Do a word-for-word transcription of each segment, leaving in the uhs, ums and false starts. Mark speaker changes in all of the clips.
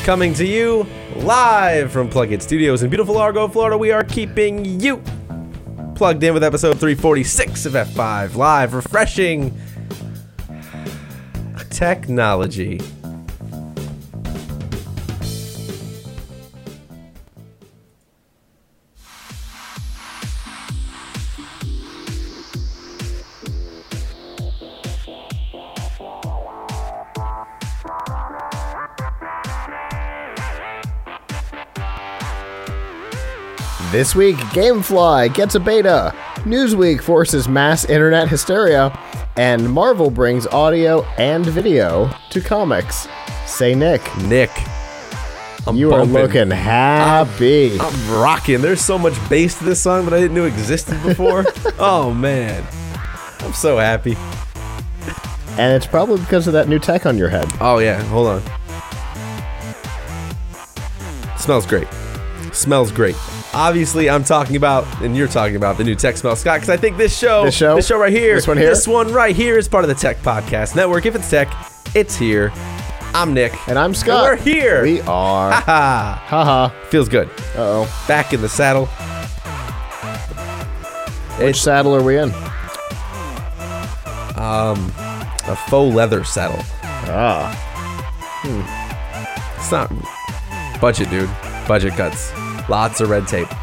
Speaker 1: Coming to you live from Plug It Studios in beautiful Largo, Florida. We are keeping you plugged in with episode three forty-six of F five Live. Refreshing technology.
Speaker 2: This week, Gamefly gets a beta, Newsweek forces mass internet hysteria, and Marvel brings audio and video to comics. Say Nick.
Speaker 1: Nick. I'm
Speaker 2: you
Speaker 1: bumping.
Speaker 2: are looking happy.
Speaker 1: I'm, I'm rocking. There's so much bass to this song that I didn't know existed before. Oh, man. I'm so happy.
Speaker 2: And it's probably because of that new tech on your head.
Speaker 1: Oh, yeah. Hold on. Smells great. Smells great. Obviously, I'm talking about, and you're talking about, the new Tech Smell, Scott, because I think this show,
Speaker 2: this show,
Speaker 1: this show right here,
Speaker 2: this one here,
Speaker 1: this one right here is part of the Tech Podcast Network. If it's tech, it's here. I'm Nick.
Speaker 2: And I'm Scott.
Speaker 1: And we're here.
Speaker 2: We are.
Speaker 1: Ha ha.
Speaker 2: Ha ha.
Speaker 1: Feels good.
Speaker 2: Uh-oh.
Speaker 1: Back in the saddle.
Speaker 2: Which
Speaker 1: it's,
Speaker 2: saddle are we in?
Speaker 1: Um, a faux leather saddle.
Speaker 2: Ah.
Speaker 1: Hmm. It's not budget, dude. Budget cuts. Lots of red tape.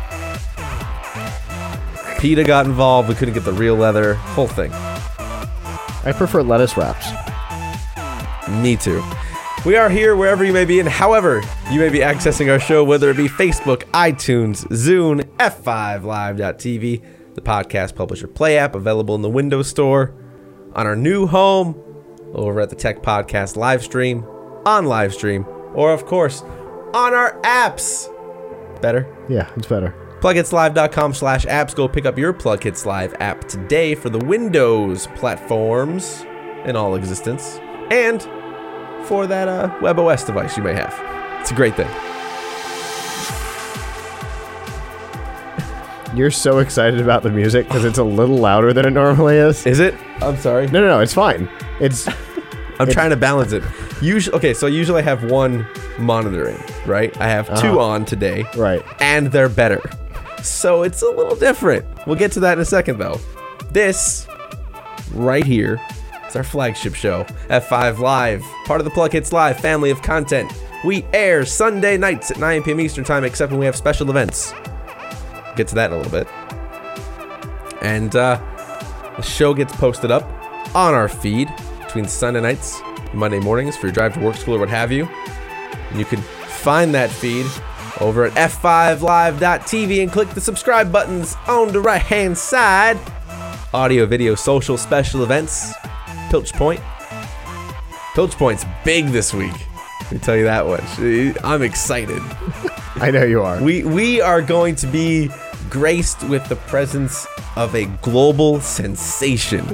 Speaker 1: PETA got involved. We couldn't get the real leather. Whole thing.
Speaker 2: I prefer lettuce wraps.
Speaker 1: Me too. We are here wherever you may be and however you may be accessing our show, whether it be Facebook, iTunes, Zune, F five live dot T V, the podcast publisher Play app available in the Windows Store, on our new home, over at the Tech Podcast live stream, on live stream, or of course, on our apps. Better?
Speaker 2: Yeah, it's better.
Speaker 1: plug hits live dot com slash apps. Go pick up your Plug Hits Live app today for the Windows platforms in all existence. And for that uh, WebOS device you may have. It's a great thing.
Speaker 2: You're so excited about the music because it's a little louder than it normally is.
Speaker 1: Is it? I'm sorry.
Speaker 2: No, no, no. It's fine. It's...
Speaker 1: I'm
Speaker 2: it's,
Speaker 1: trying to balance it. Usually, okay, so I usually have one monitoring, right? I have two
Speaker 2: uh-huh.
Speaker 1: on today.
Speaker 2: Right.
Speaker 1: And they're better. So it's a little different. We'll get to that in a second, though. This right here is our flagship show, F five Live, part of the Plug Hits Live family of content. We air Sunday nights at nine p.m. Eastern Time, except when we have special events. Get to that in a little bit. And uh, the show gets posted up on our feed between Sunday nights and Monday mornings for your drive to work, school, or what have you. And you can find that feed over at F five live dot T V and click the subscribe buttons on the right-hand side. Audio, video, social, special events. Pilch Point. Pilch Point's big this week. Let me tell you that much. I'm excited.
Speaker 2: I know you are.
Speaker 1: We we are going to be graced with the presence of a global sensation.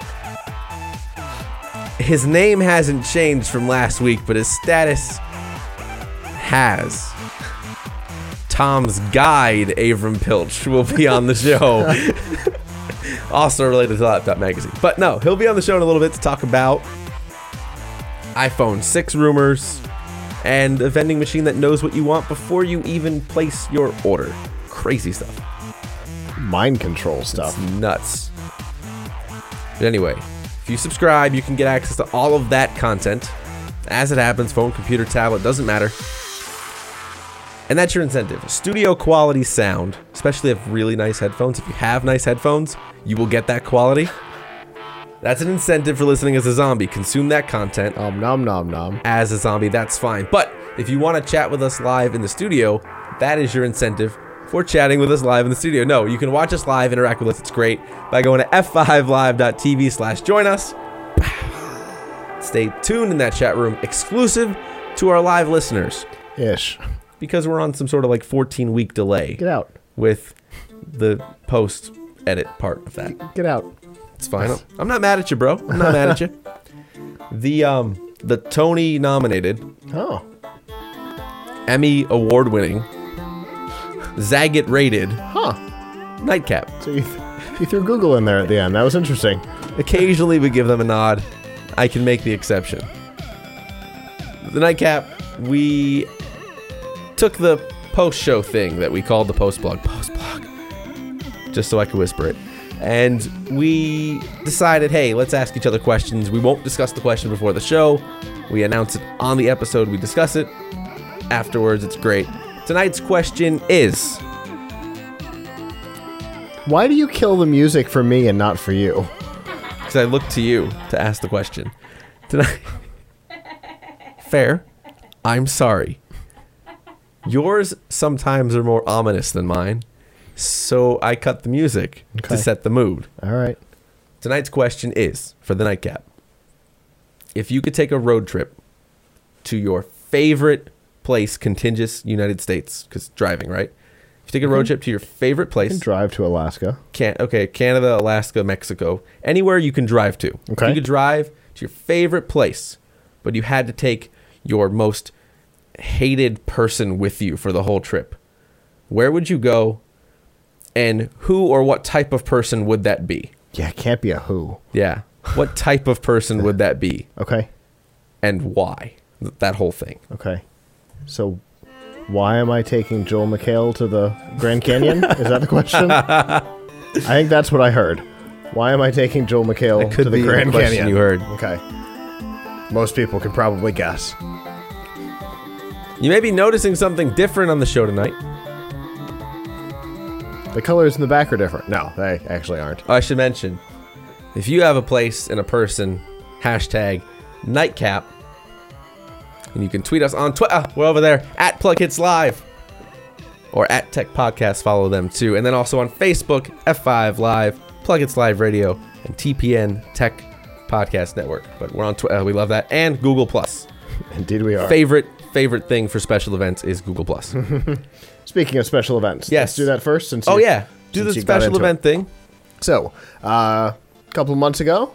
Speaker 1: His name hasn't changed from last week, but his status has. Tom's guide, Avram Pilch, will be on the show. Also related to Laptop Magazine. But no, he'll be on the show in a little bit to talk about iPhone six rumors and a vending machine that knows what you want before you even place your order. Crazy stuff.
Speaker 2: Mind control stuff.
Speaker 1: It's nuts. But anyway, if you subscribe, you can get access to all of that content. As it happens, phone, computer, tablet, doesn't matter. And that's your incentive. Studio quality sound, especially if really nice headphones. If you have nice headphones, you will get that quality. That's an incentive for listening as a zombie. Consume that content.
Speaker 2: Um, nom nom nom.
Speaker 1: As a zombie, that's fine. But if you want to chat with us live in the studio, that is your incentive for chatting with us live in the studio. No, you can watch us live, interact with us. It's great by going to F five live dot T V slash join us. Stay tuned in that chat room, exclusive to our live listeners.
Speaker 2: Ish.
Speaker 1: Because we're on some sort of like fourteen week delay.
Speaker 2: Get out.
Speaker 1: With the post edit part of that.
Speaker 2: Get out.
Speaker 1: It's fine. I'm not mad at you, bro. I'm not mad at you. The um the Tony nominated,
Speaker 2: oh,
Speaker 1: Emmy award winning, Zagat rated,
Speaker 2: huh,
Speaker 1: Nightcap.
Speaker 2: So you, th- you threw Google in there at the end. That was interesting.
Speaker 1: Occasionally we give them a nod. I can make the exception. The Nightcap, we took the post-show thing that we called the post-blog, post-blog, just so I could whisper it. And we decided, hey, let's ask each other questions. We won't discuss the question before the show. We announce it on the episode. We discuss it afterwards. It's great. Tonight's question is...
Speaker 2: Why do you kill the music for me and not for you?
Speaker 1: Because I look to you to ask the question. Tonight... Fair. I'm sorry. Yours sometimes are more ominous than mine. So I cut the music
Speaker 2: Okay.
Speaker 1: to set the mood.
Speaker 2: All right.
Speaker 1: Tonight's question is, for the nightcap, if you could take a road trip to your favorite place, contiguous United States, because driving, right? If you take a road trip to your favorite
Speaker 2: You
Speaker 1: place,
Speaker 2: can drive to Alaska.
Speaker 1: can, okay, Canada, Alaska, Mexico, anywhere you can drive to. If
Speaker 2: Okay.
Speaker 1: you could drive to your favorite place, but you had to take your most hated person with you for the whole trip, where would you go? And who or what type of person would that be?
Speaker 2: Yeah, it can't be a who.
Speaker 1: Yeah. What type of person would that be?
Speaker 2: Okay.
Speaker 1: And why? Th- That whole thing.
Speaker 2: Okay. So, why am I taking Joel McHale to the Grand Canyon? Is that the question? I think that's what I heard. Why am I taking Joel McHale
Speaker 1: That could
Speaker 2: to the
Speaker 1: be the
Speaker 2: Grand
Speaker 1: question
Speaker 2: Canyon?
Speaker 1: you heard.
Speaker 2: Okay. Most people can probably guess.
Speaker 1: You may be noticing something different on the show tonight.
Speaker 2: The colors in the back are different. No, they actually aren't.
Speaker 1: Oh, I should mention, if you have a place and a person, hashtag nightcap, and you can tweet us on Twitter. We're over there at Plug Hits Live or at Tech Podcast. Follow them too. And then also on Facebook, F five Live, Plug Hits Live Radio, and T P N Tech Podcast Network. But we're on Twitter. We love that. And Google Plus.
Speaker 2: Indeed we are.
Speaker 1: Favorite favorite thing for special events is Google Plus.
Speaker 2: Speaking of special events,
Speaker 1: Yes.
Speaker 2: let's do that first. Since
Speaker 1: Oh
Speaker 2: you-
Speaker 1: yeah, do the
Speaker 2: since you got
Speaker 1: special
Speaker 2: into
Speaker 1: event
Speaker 2: it.
Speaker 1: thing.
Speaker 2: So, uh, a couple of months ago,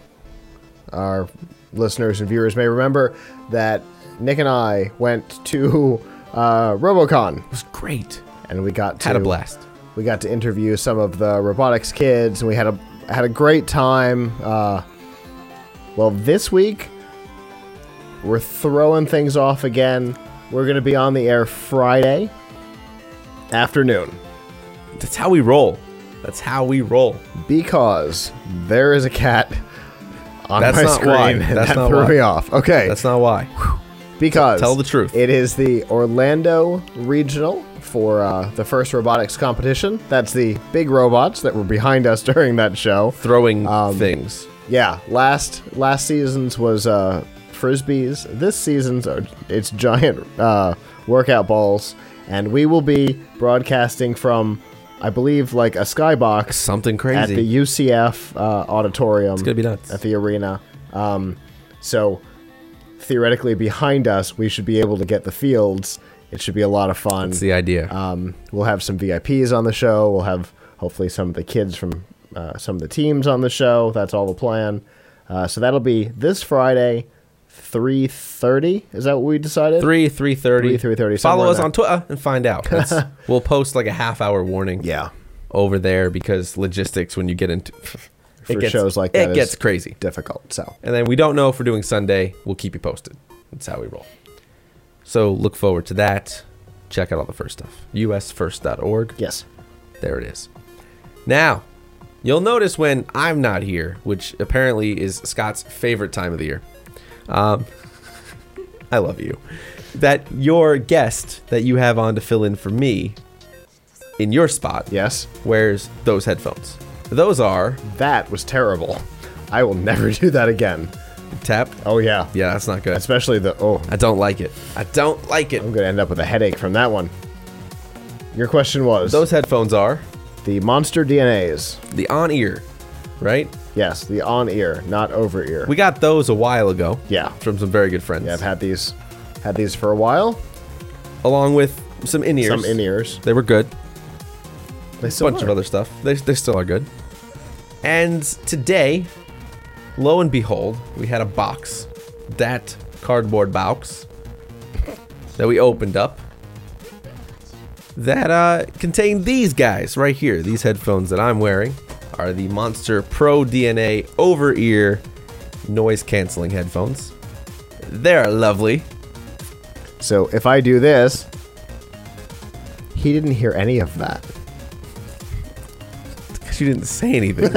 Speaker 2: our listeners and viewers may remember that Nick and I went to uh, RoboCon,
Speaker 1: It was great.
Speaker 2: and we got to
Speaker 1: Had a blast.
Speaker 2: we got to interview some of the robotics kids, and we had a had a great time. Uh, well, this week we're throwing things off again. We're going to be on the air Friday afternoon
Speaker 1: That's how we roll. That's how we roll.
Speaker 2: because there is a cat on
Speaker 1: That's
Speaker 2: my
Speaker 1: not
Speaker 2: screen,
Speaker 1: why.
Speaker 2: and
Speaker 1: That's
Speaker 2: that
Speaker 1: not
Speaker 2: threw
Speaker 1: why.
Speaker 2: me off. Okay,
Speaker 1: That's not why.
Speaker 2: because
Speaker 1: Tell the truth.
Speaker 2: It is the Orlando Regional for uh, the first robotics competition. That's the big robots that were behind us during that show.
Speaker 1: Throwing
Speaker 2: Um,
Speaker 1: things.
Speaker 2: Yeah, last last season's was uh, frisbees. This season's are, it's giant uh, workout balls, and we will be broadcasting from, I believe, like a skybox
Speaker 1: Something
Speaker 2: at
Speaker 1: crazy.
Speaker 2: the U C F uh, auditorium. It's
Speaker 1: gonna be nuts.
Speaker 2: at the arena. Um, so theoretically, behind us, we should be able to get the fields. It should be a lot of fun.
Speaker 1: That's the idea.
Speaker 2: Um, we'll have some V I Ps on the show. We'll have hopefully some of the kids from uh, some of the teams on the show. That's all the plan. Uh, so that'll be this Friday, three thirty. Is that what we decided?
Speaker 1: Three, three thirty.
Speaker 2: Three, three thirty,
Speaker 1: Follow
Speaker 2: somewhere
Speaker 1: us
Speaker 2: in
Speaker 1: on Twitter and find out. That's- we'll post like a half hour warning.
Speaker 2: Yeah.
Speaker 1: Over there because logistics when you get into
Speaker 2: For shows like that
Speaker 1: it
Speaker 2: is
Speaker 1: gets crazy.
Speaker 2: difficult. So
Speaker 1: And then we don't know if we're doing Sunday. We'll keep you posted. That's how we roll. So look forward to that. Check out all the first stuff. U S first dot org.
Speaker 2: yes,
Speaker 1: There it is. Now, you'll notice when I'm not here, which apparently is Scott's favorite time of the year. Um, I love you. That your guest that you have on to fill in for me in your spot
Speaker 2: yes,
Speaker 1: wears those headphones. Those are
Speaker 2: that was terrible. I will never do that again.
Speaker 1: tap.
Speaker 2: Oh yeah,
Speaker 1: Yeah, that's not good.
Speaker 2: especially the oh.
Speaker 1: I don't like it. I don't like it.
Speaker 2: I'm gonna end up with a headache from that one. Your question was
Speaker 1: Those headphones are
Speaker 2: the Monster D N As.
Speaker 1: the on-ear, right?
Speaker 2: Yes, the on ear, not over ear.
Speaker 1: We got those a while ago.
Speaker 2: Yeah.
Speaker 1: From some very good friends.
Speaker 2: Yeah, I've had these, had these for a while.
Speaker 1: Along with some in-ears.
Speaker 2: Some in ears.
Speaker 1: They were good.
Speaker 2: They still
Speaker 1: bunch
Speaker 2: are.
Speaker 1: of other stuff. They, they still are good. And today, lo and behold, we had a box, that cardboard box, that we opened up, that uh, contained these guys right here. These headphones that I'm wearing are the Monster Pro D N A over-ear noise-canceling headphones. They're lovely.
Speaker 2: So if I do this, He didn't hear any of that.
Speaker 1: Because you didn't say anything.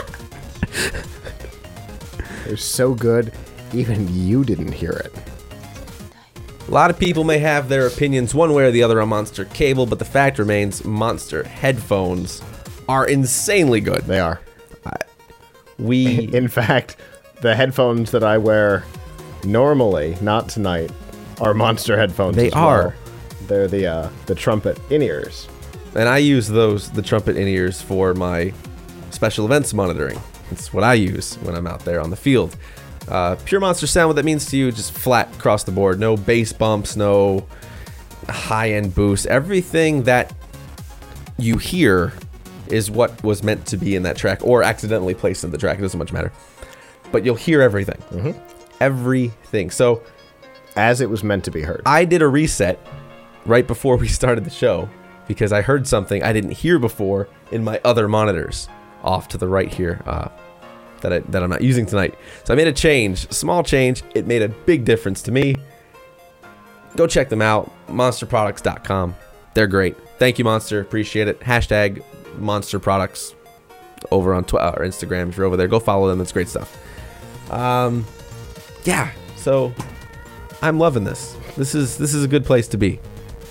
Speaker 2: They're so good, even you didn't hear it.
Speaker 1: A lot of people may have their opinions one way or the other on Monster Cable, but the fact remains Monster headphones are insanely good.
Speaker 2: They are.
Speaker 1: We,
Speaker 2: In fact, the headphones that I wear normally, not tonight, are Monster headphones.
Speaker 1: They
Speaker 2: as well.
Speaker 1: are.
Speaker 2: They're the uh, the trumpet in-ears.
Speaker 1: and I use those, the trumpet in-ears, for my special events monitoring. It's what I use when I'm out there on the field. Uh, pure monster sound, what that means to you, just flat across the board. No bass bumps, no high-end boost. Everything that you hear is what was meant to be in that track, or accidentally placed in the track. It doesn't much matter. But you'll hear everything.
Speaker 2: Mm-hmm.
Speaker 1: Everything. So,
Speaker 2: as it was meant to be heard.
Speaker 1: I did a reset right before we started the show because I heard something I didn't hear before in my other monitors off to the right here uh, that, I, that I'm not using tonight. So I made a change, small change. It made a big difference to me. Go check them out, monster products dot com. They're great. Thank you, Monster. Appreciate it. Hashtag Monster Products over on Twitter or Instagram. If you're over there, go follow them. It's great stuff. Um, yeah. So I'm loving this. This is this is a good place to be.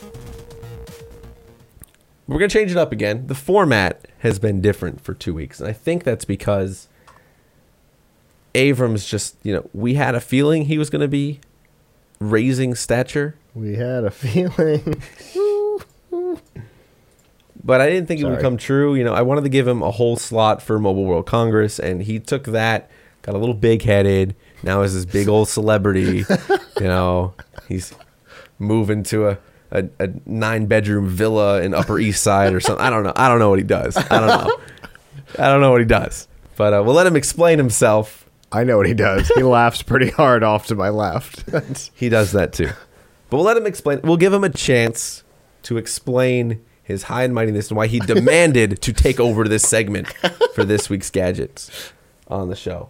Speaker 1: We're gonna change it up again. The format has been different for two weeks, and I think that's because Avrams just, you know, we had a feeling he was gonna be raising stature.
Speaker 2: We had a feeling.
Speaker 1: But I didn't think
Speaker 2: Sorry.
Speaker 1: it would come true. You know, I wanted to give him a whole slot for Mobile World Congress, and he took that, got a little big-headed. Now is this big old celebrity. You know, he's moving to a, a, a nine-bedroom villa in Upper East Side or something. I don't know. I don't know what he does. I don't know. I don't know what he does. But uh, we'll let him explain himself.
Speaker 2: I know what he does. He laughs pretty hard off to my left.
Speaker 1: He does that too. But we'll let him explain. We'll give him a chance to explain his high and mightiness and why he demanded to take over this segment for this week's gadgets on the show.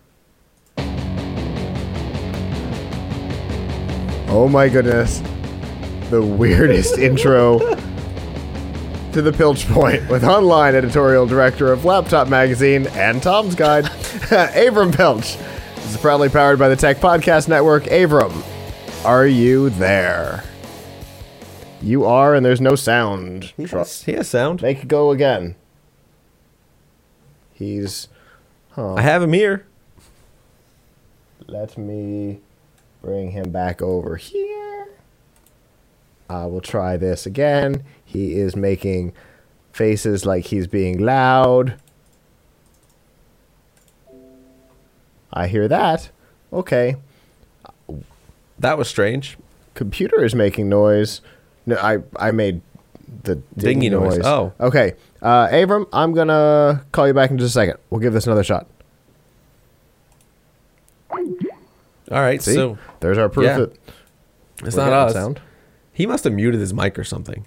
Speaker 2: Oh my goodness. The weirdest intro to the Pilch Point with online editorial director of Laptop Magazine and Tom's Guide, Avram Pilch. This is proudly powered by the Tech Podcast Network. Avram, are you there? You are, and there's no sound.
Speaker 1: He has, he has sound.
Speaker 2: Make it go again. He's... Huh.
Speaker 1: I have him here.
Speaker 2: Let me bring him back over here. I will try this again. He is making faces like he's being loud. I hear that. Okay.
Speaker 1: That was strange.
Speaker 2: Computer is making noise. No, I, I made the
Speaker 1: Dingy noise. Oh.
Speaker 2: Okay. Uh, Avram, I'm going to call you back in just a second. We'll give this another shot.
Speaker 1: All right,
Speaker 2: See?
Speaker 1: so
Speaker 2: There's our proof
Speaker 1: yeah.
Speaker 2: that
Speaker 1: it's
Speaker 2: we're
Speaker 1: not
Speaker 2: getting
Speaker 1: us.
Speaker 2: sound.
Speaker 1: He must have muted his mic or something.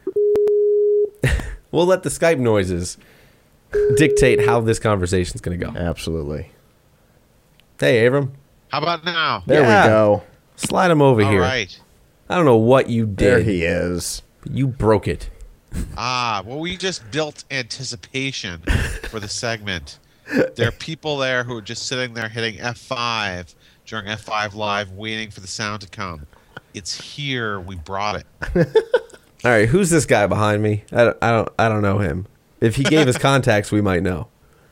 Speaker 1: We'll let the Skype noises dictate how this conversation's going to go.
Speaker 2: Absolutely.
Speaker 1: Hey, Avram.
Speaker 3: How about now?
Speaker 2: There
Speaker 1: Yeah.
Speaker 2: we go.
Speaker 1: Slide him over
Speaker 3: All
Speaker 1: here.
Speaker 3: right.
Speaker 1: I don't know what you did.
Speaker 2: There he is.
Speaker 1: But you broke it.
Speaker 3: Ah, well, we just built anticipation for the segment. There are people there who are just sitting there hitting F five during F five Live, waiting for the sound to come. It's here. We brought it.
Speaker 1: All right, who's this guy behind me? I don't, I don't, I don't know him. If he gave us contacts, we might know.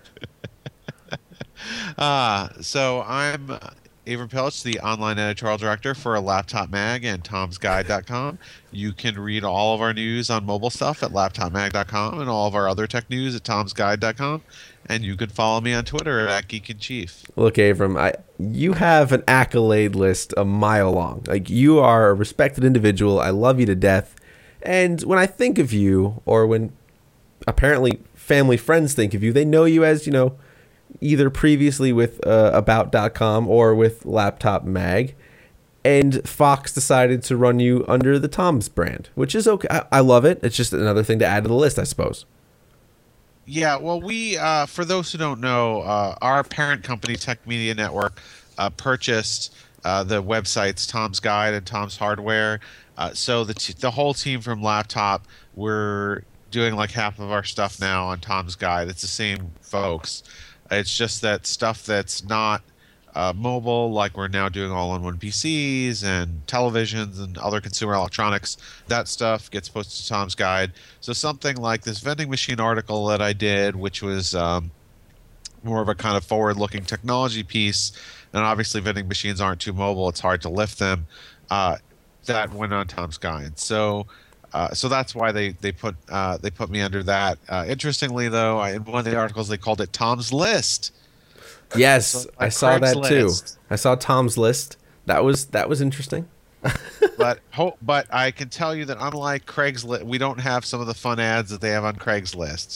Speaker 3: Ah, so I'm uh, Avram Pilch, the online editorial director for Laptop Mag and Tom's Guide dot com. You can read all of our news on mobile stuff at Laptop Mag dot com and all of our other tech news at Tom's Guide dot com. And you can follow me on Twitter at Geek in Chief.
Speaker 1: Look, Avram, I, you have an accolade list a mile long. Like, you are a respected individual. I love you to death. And when I think of you, or when apparently family friends think of you, they know you as, you know, either previously with uh, about dot com or with Laptop Mag. And Fox decided to run you under the Tom's brand, which is okay. I, I love it. It's just another thing to add to the list, I suppose.
Speaker 3: Yeah, well, we, uh, for those who don't know, uh, our parent company, Tech Media Network, uh, purchased uh, the websites Tom's Guide and Tom's Hardware Uh, so the t- the whole team from Laptop, we're doing like half of our stuff now on Tom's Guide. It's the same folks. It's just that stuff that's not uh, mobile, like we're now doing all-in-one P Cs and televisions and other consumer electronics. That stuff gets posted to Tom's Guide. So something like this vending machine article that I did, which was um, more of a kind of forward-looking technology piece, and obviously vending machines aren't too mobile; it's hard to lift them. Uh, that went on Tom's Guide. So. Uh, so that's why they they put uh, they put me under that. Uh, interestingly, though, I, in one of the articles they called it Tom's List.
Speaker 1: Yes,
Speaker 3: So, like
Speaker 1: I saw that too.
Speaker 3: Craigslist.
Speaker 1: I saw Tom's List. That was that was interesting.
Speaker 3: But ho- but I can tell you that unlike Craigslist, we don't have some of the fun ads that they have on Craigslist.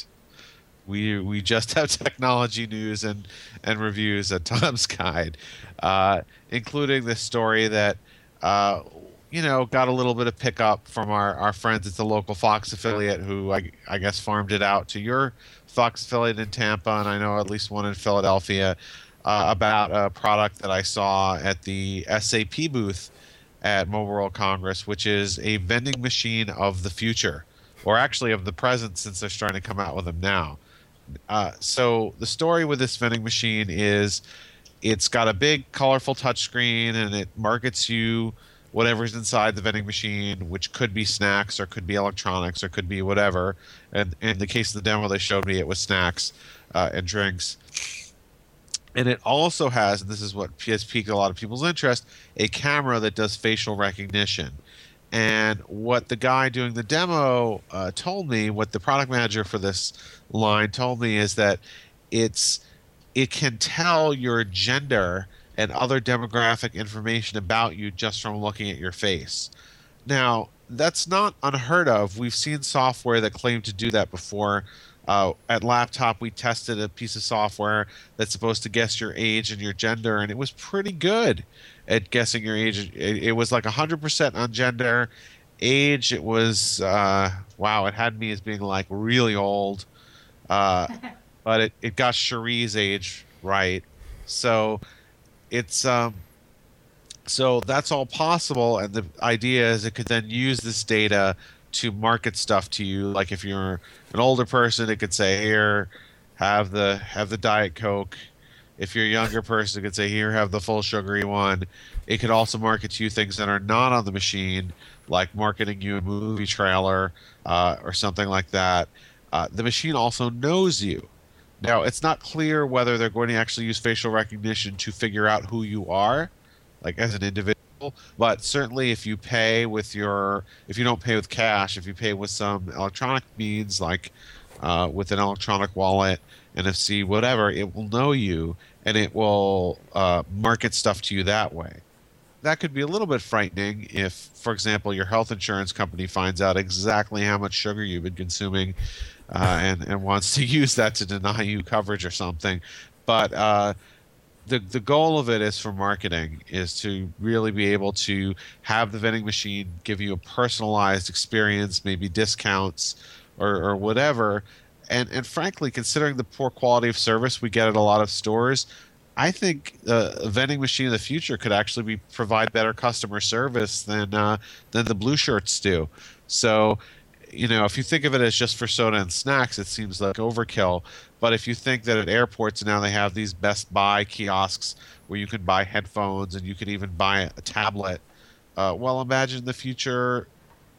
Speaker 3: We we just have technology news and and reviews at Tom's Guide, uh, including this story that. Uh, you know, got a little bit of pickup from our, our friends at the local Fox affiliate who I, I guess farmed it out to your Fox affiliate in Tampa, and I know at least one in Philadelphia, uh, about a product that I saw at the S A P booth at Mobile World Congress, which is a vending machine of the future, or actually of the present since they're starting to come out with them now. Uh, so the story with this vending machine is it's got a big colorful touchscreen and it markets you whatever's inside the vending machine, which could be snacks or could be electronics or could be whatever. And in the case of the demo they showed me, it was snacks uh, and drinks. And it also has, and this is what has piqued a lot of people's interest, a camera that does facial recognition. And what the guy doing the demo uh, told me, what the product manager for this line told me, is that it's it can tell your gender and other demographic information about you just from looking at your face. Now, that's not unheard of. We've seen software that claimed to do that before. Uh, at Laptop, we tested a piece of software that's supposed to guess your age and your gender, and it was pretty good at guessing your age. It, it was like one hundred percent on gender. Age, it was, uh, wow, it had me as being like really old. Uh, but it, it got Cherie's age right. So it's um so that's all possible, and the idea is it could then use this data to market stuff to you. Like if you're an older person, it could say, here, have the have the Diet Coke. If you're a younger person, it could say, here, have the full sugary one. It could also market to you things that are not on the machine, like marketing you a movie trailer uh, or something like that. Uh, the machine also knows you. Now, it's not clear whether they're going to actually use facial recognition to figure out who you are, like as an individual. But certainly if you pay with your, if you don't pay with cash, if you pay with some electronic means, like uh, with an electronic wallet, N F C, whatever, it will know you and it will uh, market stuff to you that way. That could be a little bit frightening if, for example, your health insurance company finds out exactly how much sugar you've been consuming uh, and, and wants to use that to deny you coverage or something. But uh, the the goal of it is for marketing, is to really be able to have the vending machine give you a personalized experience, maybe discounts or, or whatever. And, and frankly, considering the poor quality of service we get at a lot of stores, I think uh, a vending machine of the future could actually be provide better customer service than uh, than the blue shirts do. So, you know, if you think of it as just for soda and snacks, it seems like overkill. But if you think that at airports now they have these Best Buy kiosks where you can buy headphones and you can even buy a tablet, uh, well, imagine the future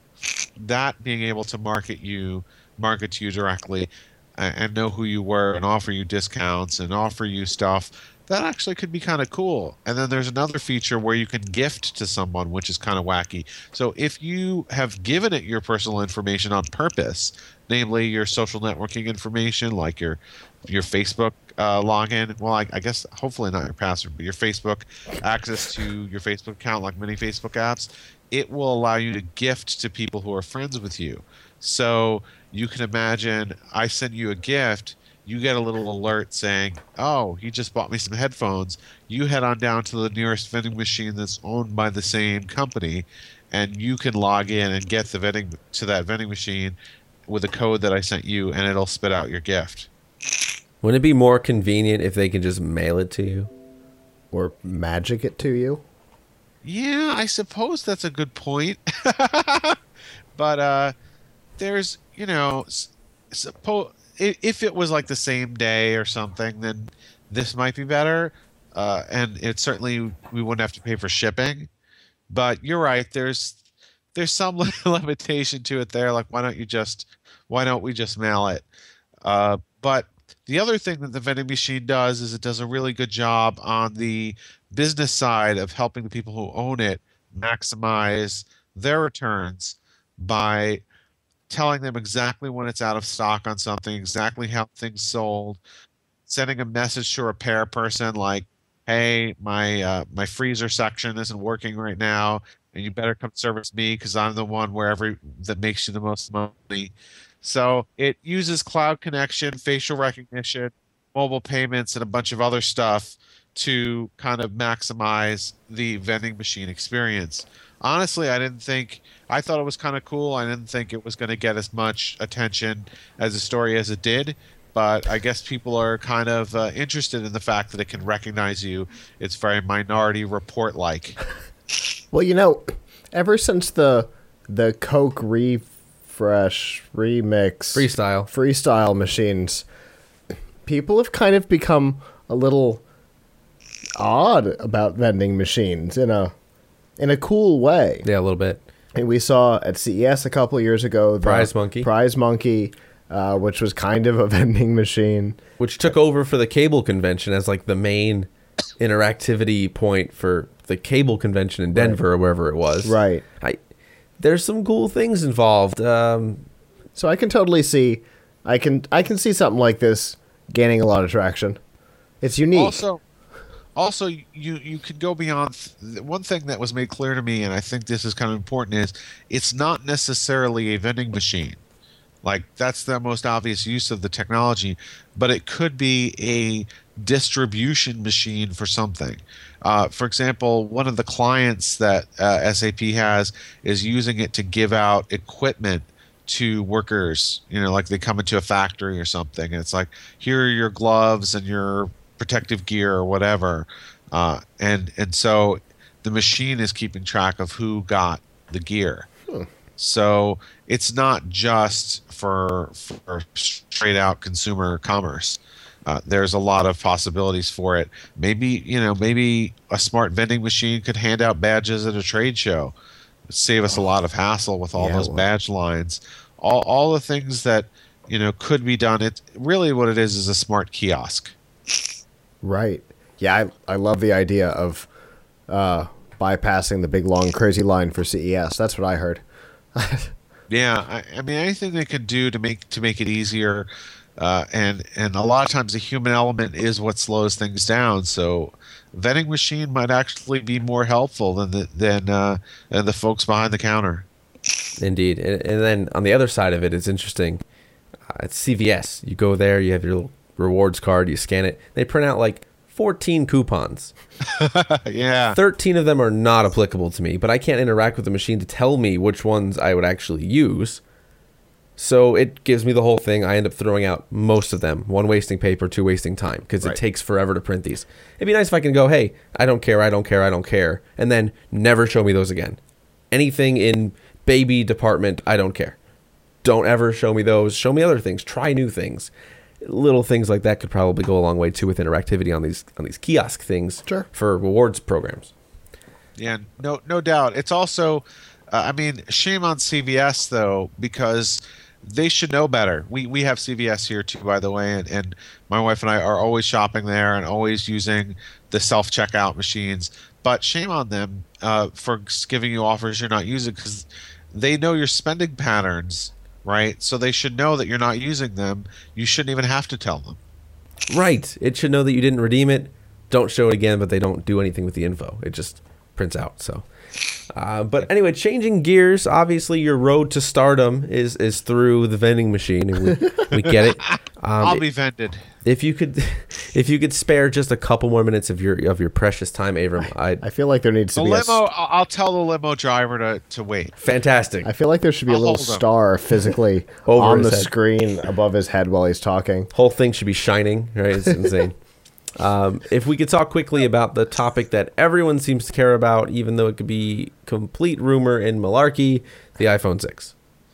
Speaker 3: that being able to market you, market to you directly, and, and know who you were and offer you discounts and offer you stuff. That actually could be kind of cool. And then there's another feature where you can gift to someone, which is kind of wacky. So if you have given it your personal information on purpose, namely your social networking information, like your your Facebook uh, login, well, I, I guess hopefully not your password, but your Facebook access to your Facebook account, like many Facebook apps, it will allow you to gift to people who are friends with you. So you can imagine I send you a gift, you get a little alert saying, oh, he just bought me some headphones. You head on down to the nearest vending machine that's owned by the same company, and you can log in and get the vending to that vending machine with a code that I sent you, and it'll spit out your gift.
Speaker 1: Wouldn't it be more convenient if they could just mail it to you?
Speaker 2: Or magic it to you?
Speaker 3: Yeah, I suppose that's a good point. But uh, there's, you know, suppose if it was like the same day or something, then this might be better. Uh, and it certainly we wouldn't have to pay for shipping. But you're right. There's there's some limitation to it there. Like, why don't you just why don't we just mail it? Uh, but the other thing that the vending machine does is it does a really good job on the business side of helping the people who own it maximize their returns by telling them exactly when it's out of stock on something, exactly how things sold, sending a message to a repair person like, hey, my uh, my freezer section isn't working right now, and you better come service me because I'm the one where every that makes you the most money. So it uses cloud connection, facial recognition, mobile payments, and a bunch of other stuff to kind of maximize the vending machine experience. Honestly, I didn't think I thought it was kind of cool. I didn't think it was going to get as much attention as a story as it did. But I guess people are kind of uh, interested in the fact that it can recognize you. It's very Minority Report-like.
Speaker 2: Well, you know, ever since the the Coke refresh, remix,
Speaker 1: Freestyle.
Speaker 2: freestyle machines, people have kind of become a little odd about vending machines in a in a cool way.
Speaker 1: Yeah, a little bit.
Speaker 2: And we saw at C E S a couple of years ago the
Speaker 1: Prize Monkey.
Speaker 2: Prize Monkey, uh, which was kind of a vending machine.
Speaker 1: Which took over for the cable convention as like the main interactivity point for the cable convention in Denver, right, or wherever it was.
Speaker 2: Right.
Speaker 1: I, there's some cool things involved. Um,
Speaker 2: so I can totally see, I can I can see something like this gaining a lot of traction. It's unique.
Speaker 3: Also, also you you could go beyond. Th- one thing that was made clear to me, and I think this is kind of important, is it's not necessarily a vending machine. Like, that's the most obvious use of the technology, but it could be a distribution machine for something. Uh, for example, one of the clients that uh, S A P has is using it to give out equipment to workers. You know, like they come into a factory or something, and it's like, here are your gloves and your protective gear or whatever. Uh, and and so the machine is keeping track of who got the gear. Hmm. So it's not just for, for straight out consumer commerce. Uh, there's a lot of possibilities for it. Maybe, you know, maybe a smart vending machine could hand out badges at a trade show, save us a lot of hassle with all
Speaker 2: Yeah,
Speaker 3: those
Speaker 2: well.
Speaker 3: badge lines. All all the things that, you know, could be done. It's really what it is is a smart kiosk.
Speaker 2: Right. Yeah, I, I love the idea of uh, bypassing the big, long, crazy line for C E S. That's what I heard.
Speaker 3: Yeah, I, I mean, anything they can do to make to make it easier, uh, and and a lot of times the human element is what slows things down. So, vending machine might actually be more helpful than the than uh, than the folks behind the counter.
Speaker 1: Indeed. And, and then on the other side of it, it's interesting. Uh, it's C V S. You go there, you have your little rewards card, you scan it. They print out like fourteen coupons.
Speaker 3: Yeah.
Speaker 1: thirteen of them are not applicable to me, but I can't interact with the machine to tell me which ones I would actually use. So it gives me the whole thing. I end up throwing out most of them. One, wasting paper, two, wasting time, because
Speaker 2: Right.
Speaker 1: it takes forever to print these. It'd be nice if I can go, hey, I don't care, I don't care, I don't care, and then never show me those again. Anything in baby department, I don't care. Don't ever show me those. Show me other things. Try new things. Little things like that could probably go a long way too with interactivity on these on these kiosk things.
Speaker 2: Sure.
Speaker 1: For rewards programs.
Speaker 3: Yeah, no, no doubt. It's also, uh, I mean, shame on C V S though, because they should know better. We we have C V S here too, by the way, and, and my wife and I are always shopping there and always using the self checkout machines. But shame on them uh, for giving you offers you're not using, because they know your spending patterns, right? So they should know that you're not using them. You shouldn't even have to tell them.
Speaker 1: Right. It should know that you didn't redeem it. Don't show it again, but they don't do anything with the info. It just prints out. So, uh, but anyway, changing gears. Obviously, your road to stardom is is through the vending machine, and we, we get it. Um,
Speaker 3: I'll be vended.
Speaker 1: If you could, if you could spare just a couple more minutes of your of your precious time, Avram, I
Speaker 2: I feel like there needs to
Speaker 3: The
Speaker 2: be a
Speaker 3: limo, I'll I'll tell the limo driver to, to wait.
Speaker 1: fantastic.
Speaker 2: I feel like there should be a
Speaker 3: I'll
Speaker 2: little
Speaker 3: hold him.
Speaker 2: star physically
Speaker 1: Over
Speaker 2: on
Speaker 1: his
Speaker 2: the
Speaker 1: head.
Speaker 2: screen above his head while he's talking.
Speaker 1: Whole thing should be shining. Right? It's insane. Um, if we could talk quickly about the topic that everyone seems to care about, even though it could be complete rumor and malarkey, the iPhone six.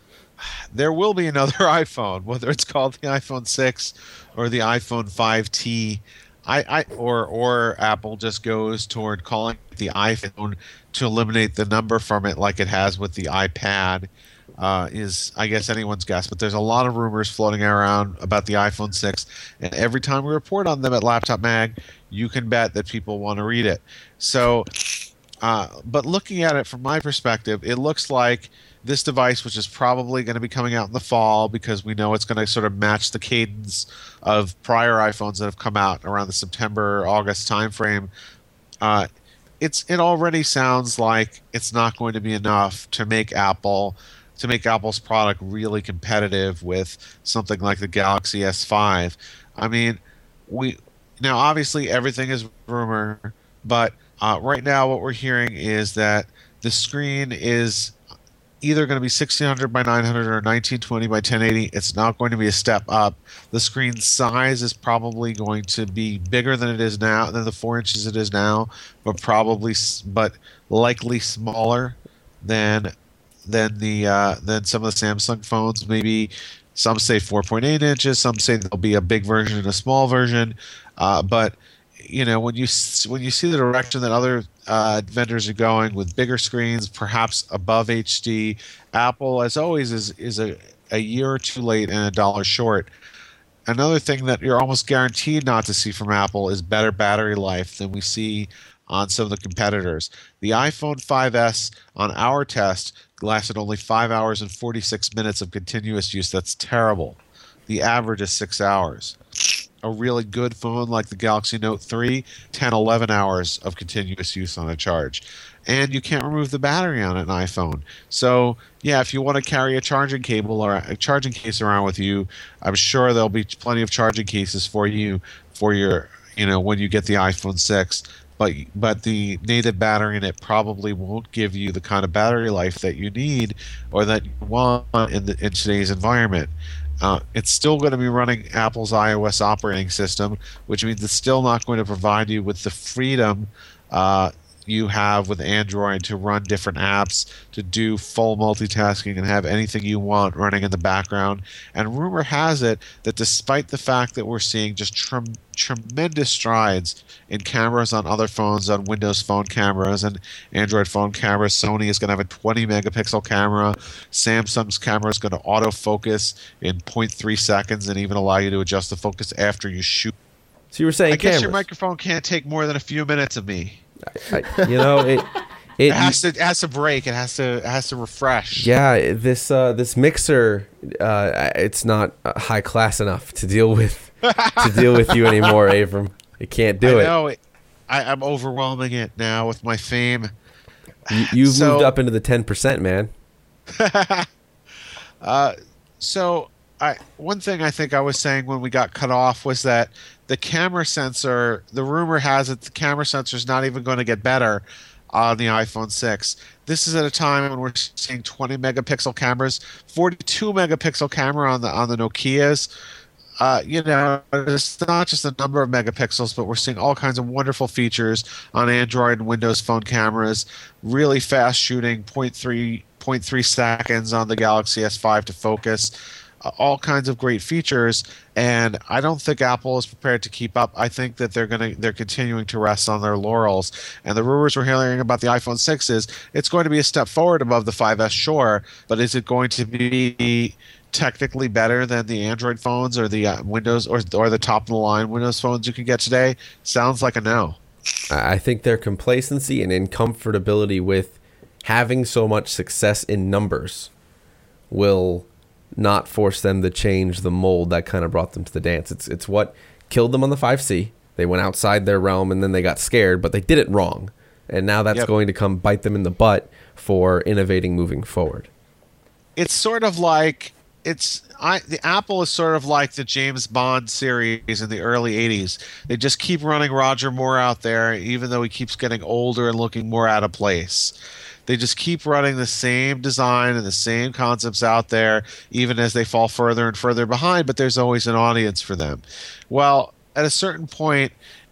Speaker 3: There will be another iPhone, whether it's called the iPhone six or the iPhone five T. I, I or or Apple just goes toward calling it the iPhone to eliminate the number from it, like it has with the iPad. Uh, is I guess anyone's guess, but there's a lot of rumors floating around about the iPhone six, and every time we report on them at Laptop Mag, you can bet that people want to read it. So, uh, but looking at it from my perspective, it looks like this device, which is probably going to be coming out in the fall because we know it's going to sort of match the cadence of prior iPhones that have come out around the September, August timeframe. Uh, it's it already sounds like it's not going to be enough to make Apple to make Apple's product really competitive with something like the Galaxy S five. I mean, we now obviously everything is rumor, but uh, right now what we're hearing is that the screen is either going to be sixteen hundred by nine hundred or nineteen twenty by ten eighty. It's not going to be a step up. The screen size is probably going to be bigger than it is now, than the four inches it is now, but probably, but likely smaller than than the uh, than some of the Samsung phones. Maybe some say four point eight inches. Some say there'll be a big version and a small version. Uh, but you know, when you when you see the direction that other uh, vendors are going with bigger screens, perhaps above H D, Apple, as always, is is a, a year or two late and a dollar short. Another thing that you're almost guaranteed not to see from Apple is better battery life than we see on some of the competitors. The iPhone five S on our test lasted only five hours and forty-six minutes of continuous use. That's terrible. The average is six hours. A really good phone like the Galaxy Note three, ten, eleven hours of continuous use on a charge. And you can't remove the battery on an iPhone. So, yeah, if you want to carry a charging cable or a charging case around with you, I'm sure there'll be plenty of charging cases for you for your, you know, when you get the iPhone six. But but the native battery in it probably won't give you the kind of battery life that you need or that you want in, the, in today's environment. Uh, it's still going to be running Apple's iOS operating system, which means it's still not going to provide you with the freedom uh, you have with Android to run different apps, to do full multitasking and have anything you want running in the background. And rumor has it that despite the fact that we're seeing just trem- tremendous strides in cameras on other phones, on Windows Phone cameras and Android phone cameras, Sony is going to have a twenty megapixel camera. Samsung's camera is going to autofocus in zero point three seconds and even allow you to adjust the focus after you shoot.
Speaker 1: So you were saying
Speaker 3: I guess
Speaker 1: cameras.
Speaker 3: your microphone can't take more than a few minutes of me.
Speaker 1: I, you know, it it,
Speaker 3: It has to it has to break. It has to it has to refresh.
Speaker 1: yeah, this uh, this mixer, uh, it's not uh, high class enough to deal with to deal with you anymore, Avram. It can't do
Speaker 3: I
Speaker 1: it.
Speaker 3: know. It, I, I'm overwhelming it now with my fame.
Speaker 1: You, you've
Speaker 3: So-
Speaker 1: moved up into the ten percent, man.
Speaker 3: Uh, so I one thing I think I was saying when we got cut off was that the camera sensor, the rumor has it the camera sensor is not even going to get better on the iPhone six. This is at a time when we're seeing twenty megapixel cameras, forty-two megapixel camera on the on the Nokias. Uh, you know, it's not just the number of megapixels, but we're seeing all kinds of wonderful features on Android and Windows Phone cameras. Really fast shooting, zero point three, zero point three seconds on the Galaxy S five to focus. Uh, all kinds of great features, and I don't think Apple is prepared to keep up. I think that they're going to they're continuing to rest on their laurels. And the rumors we're hearing about the iPhone six is it's going to be a step forward above the five S, sure, but is it going to be technically better than the Android phones or the uh, Windows or or the top of the line Windows phones you can get today? Sounds like a no.
Speaker 1: I think their complacency and incomfortability with having so much success in numbers will not force them to change the mold that kind of brought them to the dance. It's it's what killed them on the five C. They went outside their realm and then they got scared, but they did it wrong. And now that's
Speaker 3: Yep.
Speaker 1: going to come bite them in the butt for innovating moving forward.
Speaker 3: It's sort of like it's I the Apple is sort of like the James Bond series in the early eighties. They just keep running Roger Moore out there, even though he keeps getting older and looking more out of place. They just keep running the same design and the same concepts out there, even as they fall further and further behind, but there's always an audience for them. Well, at a certain point,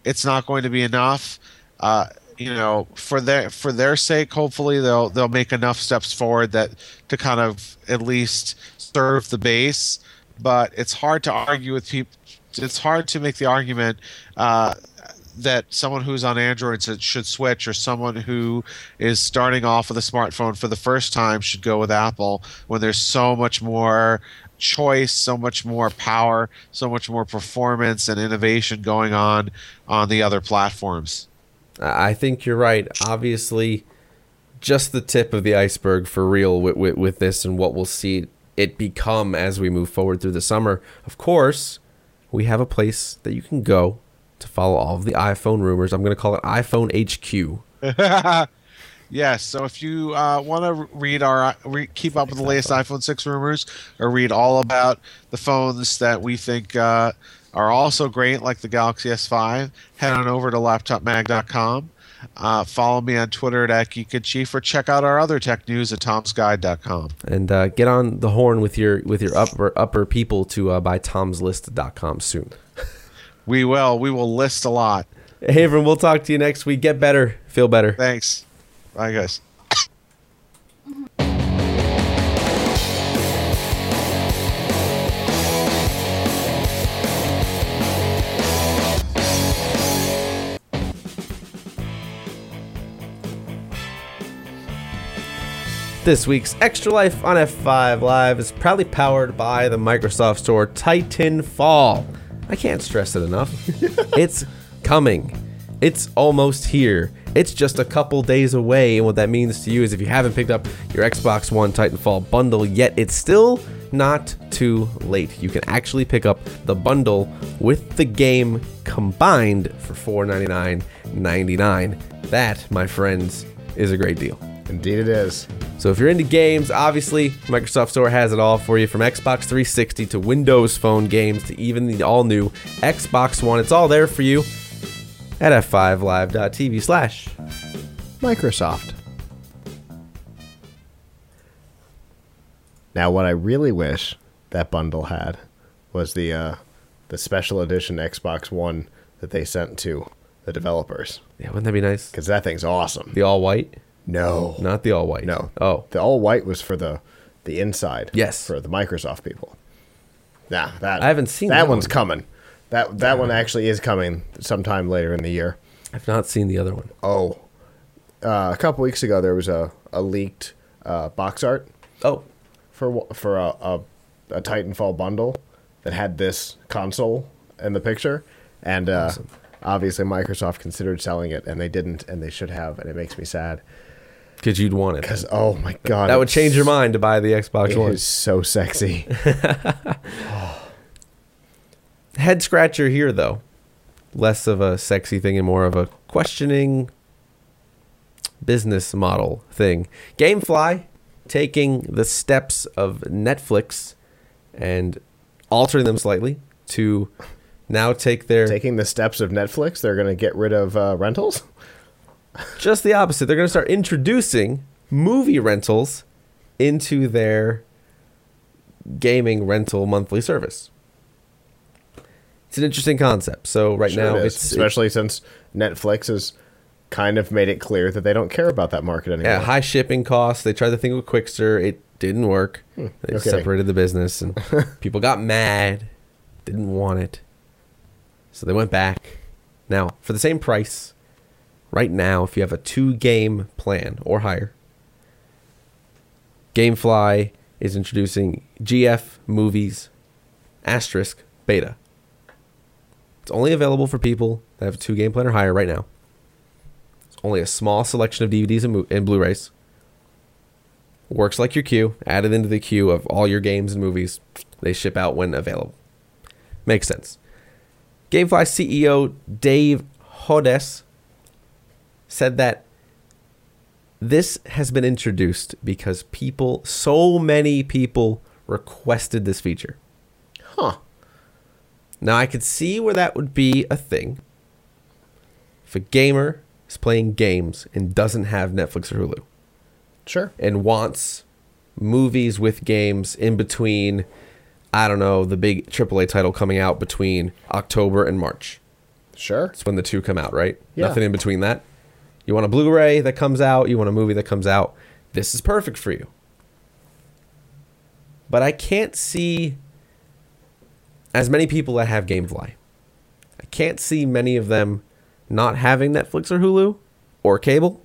Speaker 3: it's not going to be enough. Uh, you know, for their for their sake, hopefully they'll they'll make enough steps forward that to kind of at least serve the base. But it's hard to argue with people. It's hard to make the argument uh, that someone who's on Android should switch, or someone who is starting off with a smartphone for the first time should go with Apple, when there's so much more choice, so much more power, so much more performance and innovation going on on the other platforms.
Speaker 1: I think you're right. Obviously, just the tip of the iceberg for real with, with, with this and what we'll see it become as we move forward through the summer. Of course, we have a place that you can go to follow all of the iPhone rumors. I'm going to call it iPhone H Q.
Speaker 3: Yes, so if you uh, want to read our re- keep up with the latest iPhone six rumors, or read all about the phones that we think uh, are also great, like the Galaxy S five, head on over to laptop mag dot com. Uh, follow me on Twitter at Geek and Chief, or check out our other tech news at toms guide dot com.
Speaker 1: And uh, get on the horn with your with your upper upper people to uh, buy toms list dot com soon.
Speaker 3: We will. We will list a lot.
Speaker 1: Hey, everyone, we'll talk to you next week. Get better. Feel better.
Speaker 3: Thanks. Bye, guys.
Speaker 1: This week's Extra Life on F five Live is proudly powered by the Microsoft Store Titanfall. I can't stress it enough. It's coming. It's almost here. It's just a couple days away, and what that means to you is if you haven't picked up your Xbox One Titanfall bundle yet, it's still not too late. You can actually pick up the bundle with the game combined for four ninety-nine ninety-nine. That, my friends, is a great deal.
Speaker 2: Indeed it is.
Speaker 1: So if you're into games, obviously, Microsoft Store has it all for you, from Xbox three sixty to Windows Phone games to even the all-new Xbox One. It's all there for you at f five live dot t v slash
Speaker 2: Microsoft. Now, what I really wish that bundle had was the uh, the special edition Xbox One that they sent to the developers.
Speaker 1: Yeah, wouldn't that be nice?
Speaker 2: Because that thing's awesome.
Speaker 1: The all-white?
Speaker 2: No.
Speaker 1: Not the all-white.
Speaker 2: No.
Speaker 1: Oh.
Speaker 2: The all-white was for the the inside.
Speaker 1: Yes.
Speaker 2: For the Microsoft people. Nah, that
Speaker 1: I haven't seen
Speaker 2: that,
Speaker 1: that
Speaker 2: one's
Speaker 1: one.
Speaker 2: coming. That that one actually is coming sometime later in the year.
Speaker 1: I've not seen the other one.
Speaker 2: Oh. Uh, a couple weeks ago, there was a, a leaked uh, box art
Speaker 1: Oh.
Speaker 2: for for a, a, a Titanfall bundle that had this console in the picture. And uh,
Speaker 1: Awesome.
Speaker 2: obviously Microsoft considered selling it, and they didn't, and they should have, and it makes me sad.
Speaker 1: Because you'd want it.
Speaker 2: Because, oh my God.
Speaker 1: That would
Speaker 2: it's-
Speaker 1: change your mind to buy the Xbox
Speaker 2: It
Speaker 1: One.
Speaker 2: is so sexy.
Speaker 1: Head scratcher here, though. Less of a sexy thing and more of a questioning business model thing. Gamefly taking the steps of Netflix and altering them slightly to now take their...
Speaker 2: Taking the steps of Netflix, they're going to get rid of uh, rentals?
Speaker 1: Just the opposite. They're going to start introducing movie rentals into their gaming rental monthly service. It's an interesting concept. So right
Speaker 2: Sure
Speaker 1: now,
Speaker 2: it is,
Speaker 1: it's
Speaker 2: especially since Netflix has kind of made it clear that they don't care about that market anymore.
Speaker 1: yeah, high shipping costs. They tried the thing with Quickster. It didn't work. They
Speaker 2: no kidding.
Speaker 1: separated the business, and people got mad. Didn't want it. So they went back. Now, for the same price, right now, if you have a two-game plan or higher, Gamefly is introducing G F Movies Asterisk Beta. It's only available for people that have a two-game plan or higher right now. It's only a small selection of D V Ds and, mo- and Blu-rays. Works like your queue. Added into the queue of all your games and movies. They ship out when available. Makes sense. Gamefly C E O Dave Hodes said that this has been introduced because people, so many people requested this feature.
Speaker 2: Huh.
Speaker 1: Now, I could see where that would be a thing. If a gamer is playing games and doesn't have Netflix or Hulu
Speaker 2: Sure.
Speaker 1: and wants movies with games in between, I don't know, the big triple A title coming out between October and March.
Speaker 2: Sure.
Speaker 1: It's when the two come out, right?
Speaker 2: Yeah.
Speaker 1: Nothing in between that. You want a Blu-ray that comes out, you want a movie that comes out. This is perfect for you. But I can't see as many people that have GameFly. I can't see many of them not having Netflix or Hulu or cable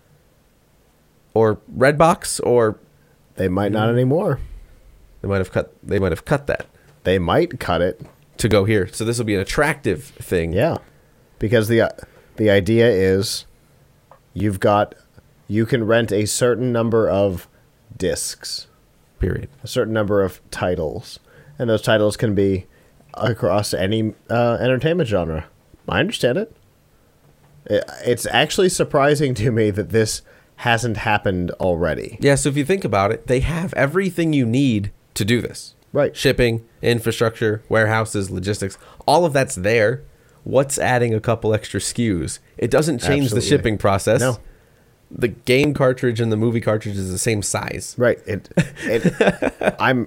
Speaker 1: or Redbox, or
Speaker 2: They might not anymore.
Speaker 1: they might have cut they might have cut that
Speaker 2: They might cut it.
Speaker 1: to go here. So this will be an attractive thing.
Speaker 2: Yeah. Because the uh, the idea is you've got you can rent a certain number of discs,
Speaker 1: Period.
Speaker 2: a certain number of titles, and those titles can be across any uh, entertainment genre. I understand it. it. It's actually surprising to me that this hasn't happened already.
Speaker 1: Yeah, so if you think about it, they have everything you need to do this.
Speaker 2: Right.
Speaker 1: Shipping, infrastructure, warehouses, logistics, all of that's there. What's adding a couple extra S K Us? It doesn't change
Speaker 2: Absolutely.
Speaker 1: the shipping process.
Speaker 2: No.
Speaker 1: The game cartridge and the movie cartridge is the same size.
Speaker 2: Right. It, it I'm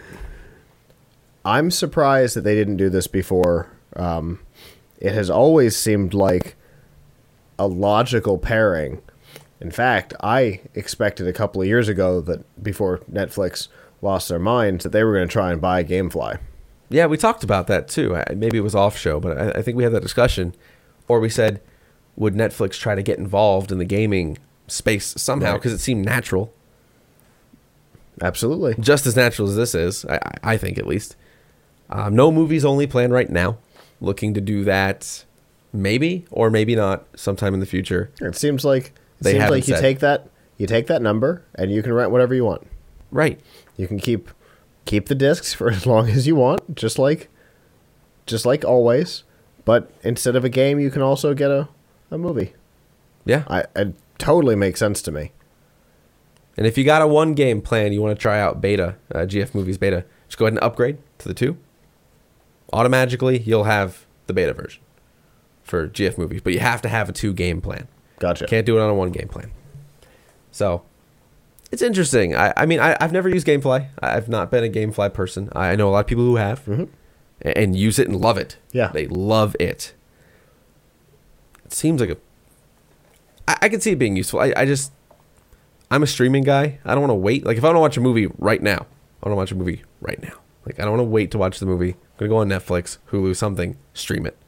Speaker 2: I'm surprised that they didn't do this before. Um, it has always seemed like a logical pairing. In fact, I expected a couple of years ago that before Netflix lost their minds that they were going to try and buy GameFly.
Speaker 1: Yeah, we talked about that too. I- Maybe it was off show, but I, I think we had that discussion. Or we said, would Netflix try to get involved in the gaming space somehow?
Speaker 2: Right.
Speaker 1: Because it seemed natural.
Speaker 2: Absolutely.
Speaker 1: Just as natural as this is, I, I I think at least. Um, no movies only plan right now. Looking to do that maybe or maybe not sometime in the future.
Speaker 2: It seems like it
Speaker 1: They
Speaker 2: seems
Speaker 1: haven't
Speaker 2: like you
Speaker 1: said.
Speaker 2: take that you take that number and you can rent whatever you want.
Speaker 1: Right.
Speaker 2: You can keep keep the discs for as long as you want, just like just like always. But instead of a game, you can also get a, a movie.
Speaker 1: Yeah.
Speaker 2: I it totally makes sense to me.
Speaker 1: And if you got a one game plan, you want to try out beta, uh, G F Movies beta, just go ahead and upgrade to the two. Automatically, you'll have the beta version for G F Movies, but you have to have a two game plan.
Speaker 2: Gotcha.
Speaker 1: Can't do it on a one game plan. So it's interesting. I, I mean, I, I've never used GameFly. I've not been a GameFly person. I know a lot of people who have
Speaker 2: Mhm.
Speaker 1: a- and use it and love it.
Speaker 2: Yeah.
Speaker 1: They love it. It seems like a. I, I can see it being useful. I, I just. I'm a streaming guy. I don't want to wait. Like, if I want to watch a movie right now, I want to watch a movie right now. Like, I don't want to wait to watch the movie. I'm going to go on Netflix, Hulu, something, stream it.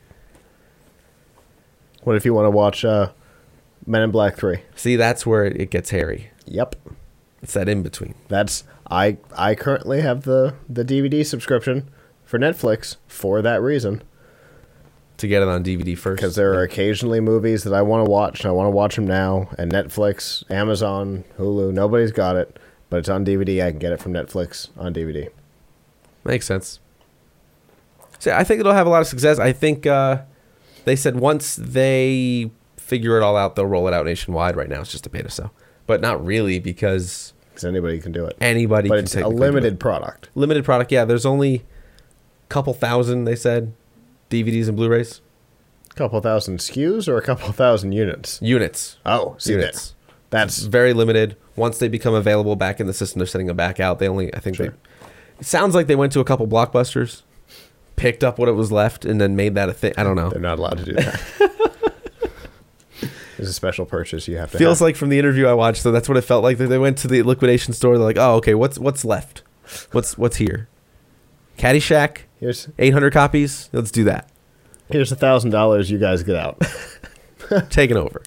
Speaker 2: What if you want to watch uh, Men in Black three?
Speaker 1: See, that's where it gets hairy.
Speaker 2: Yep.
Speaker 1: It's that in between.
Speaker 2: That's I I currently have the, the D V D subscription for Netflix for that reason.
Speaker 1: To get it on D V D first.
Speaker 2: Because there are occasionally movies that I want to watch, and I want to watch them now. And Netflix, Amazon, Hulu, nobody's got it, but it's on D V D. I can get it from Netflix on D V D.
Speaker 1: Makes sense. So I think it'll have a lot of success. I think uh, they said once they figure it all out, they'll roll it out nationwide. Right now, it's just a beta, so. But not really, because
Speaker 2: Because anybody can do it.
Speaker 1: anybody
Speaker 2: But
Speaker 1: can
Speaker 2: it's a
Speaker 1: technically do
Speaker 2: limited
Speaker 1: it.
Speaker 2: product.
Speaker 1: Limited product, yeah. There's only a couple thousand, they said, D V Ds and Blu-rays.
Speaker 2: A couple thousand S K Us or a couple thousand units?
Speaker 1: Units.
Speaker 2: Oh, see
Speaker 1: Units.
Speaker 2: there. That's
Speaker 1: Very limited. Once they become available back in the system, they're sending them back out. They only, I think
Speaker 2: Sure.
Speaker 1: they... It sounds like they went to a couple Blockbusters, picked up what it was left, and then made that a thing. I don't know.
Speaker 2: they're not allowed to do that. There's a special purchase you have to
Speaker 1: Feels
Speaker 2: have.
Speaker 1: like from the interview I watched, though, that's what it felt like. That they went to the liquidation store. They're like, "Oh, okay, what's what's left? What's what's here? Caddyshack,
Speaker 2: Here's
Speaker 1: eight hundred copies. Let's do that.
Speaker 2: here's a thousand dollars. You guys get out.
Speaker 1: Taking over."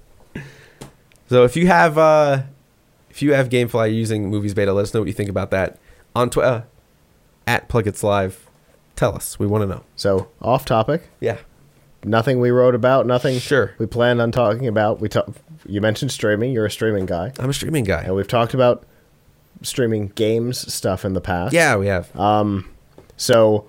Speaker 1: So if you have uh, if you have GameFly using Movies Beta, let us know what you think about that on Twitter uh, at Plugits Live. Tell us. We want to know.
Speaker 2: So off topic.
Speaker 1: Yeah.
Speaker 2: Nothing we wrote about. Nothing.
Speaker 1: Sure.
Speaker 2: We planned on talking about. We talk, You mentioned streaming. You're a streaming guy,
Speaker 1: I'm a streaming guy.
Speaker 2: and we've talked about streaming games stuff in the past.
Speaker 1: Yeah, we have.
Speaker 2: So,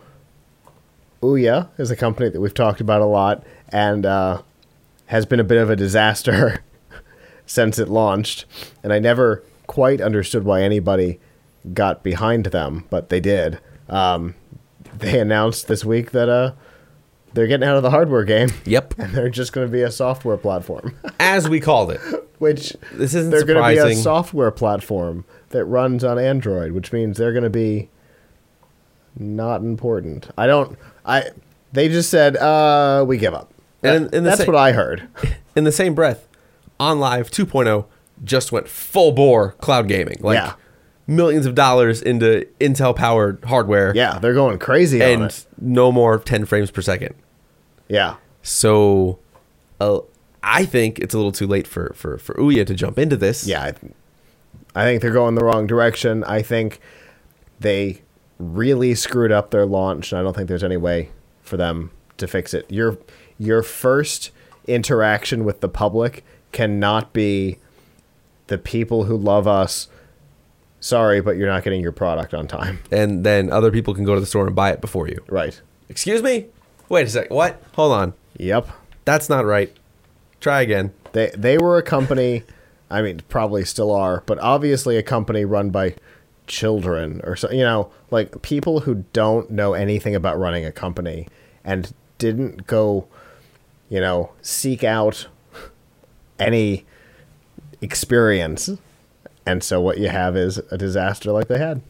Speaker 2: Ouya is a company that we've talked about a lot, and uh, has been a bit of a disaster since it launched. And I never quite understood why anybody got behind them, but they did. Um, they announced this week that uh, they're getting out of the hardware game,
Speaker 1: Yep.
Speaker 2: and they're just going to be a software platform.
Speaker 1: As we called it.
Speaker 2: Which
Speaker 1: This isn't
Speaker 2: they're going to be a
Speaker 1: surprising.
Speaker 2: software platform that runs on Android, which means they're going to be not important. I don't. I They just said, uh, we give up.
Speaker 1: And in, in the
Speaker 2: That's
Speaker 1: sa-
Speaker 2: what I heard.
Speaker 1: In the same breath, OnLive two point oh just went full bore cloud gaming. Like
Speaker 2: Yeah.
Speaker 1: millions of dollars into Intel powered hardware.
Speaker 2: Yeah, they're going crazy on
Speaker 1: And
Speaker 2: it.
Speaker 1: no more ten frames per second.
Speaker 2: Yeah.
Speaker 1: So uh, I think it's a little too late for, for, for Ouya to jump into this.
Speaker 2: Yeah, I, I think they're going the wrong direction. I think they really screwed up their launch, and I don't think there's any way for them to fix it. Your your first interaction with the public cannot be the people who love us. Sorry, but you're not getting your product on time.
Speaker 1: And then other people can go to the store and buy it before you.
Speaker 2: Right.
Speaker 1: Excuse me? Wait a sec. What? Hold on.
Speaker 2: Yep.
Speaker 1: That's not right. Try again.
Speaker 2: They they were a company, I mean, probably still are, but obviously a company run by children or so, you know, like people who don't know anything about running a company and didn't go, you know, seek out any experience. And so what you have is a disaster like they had.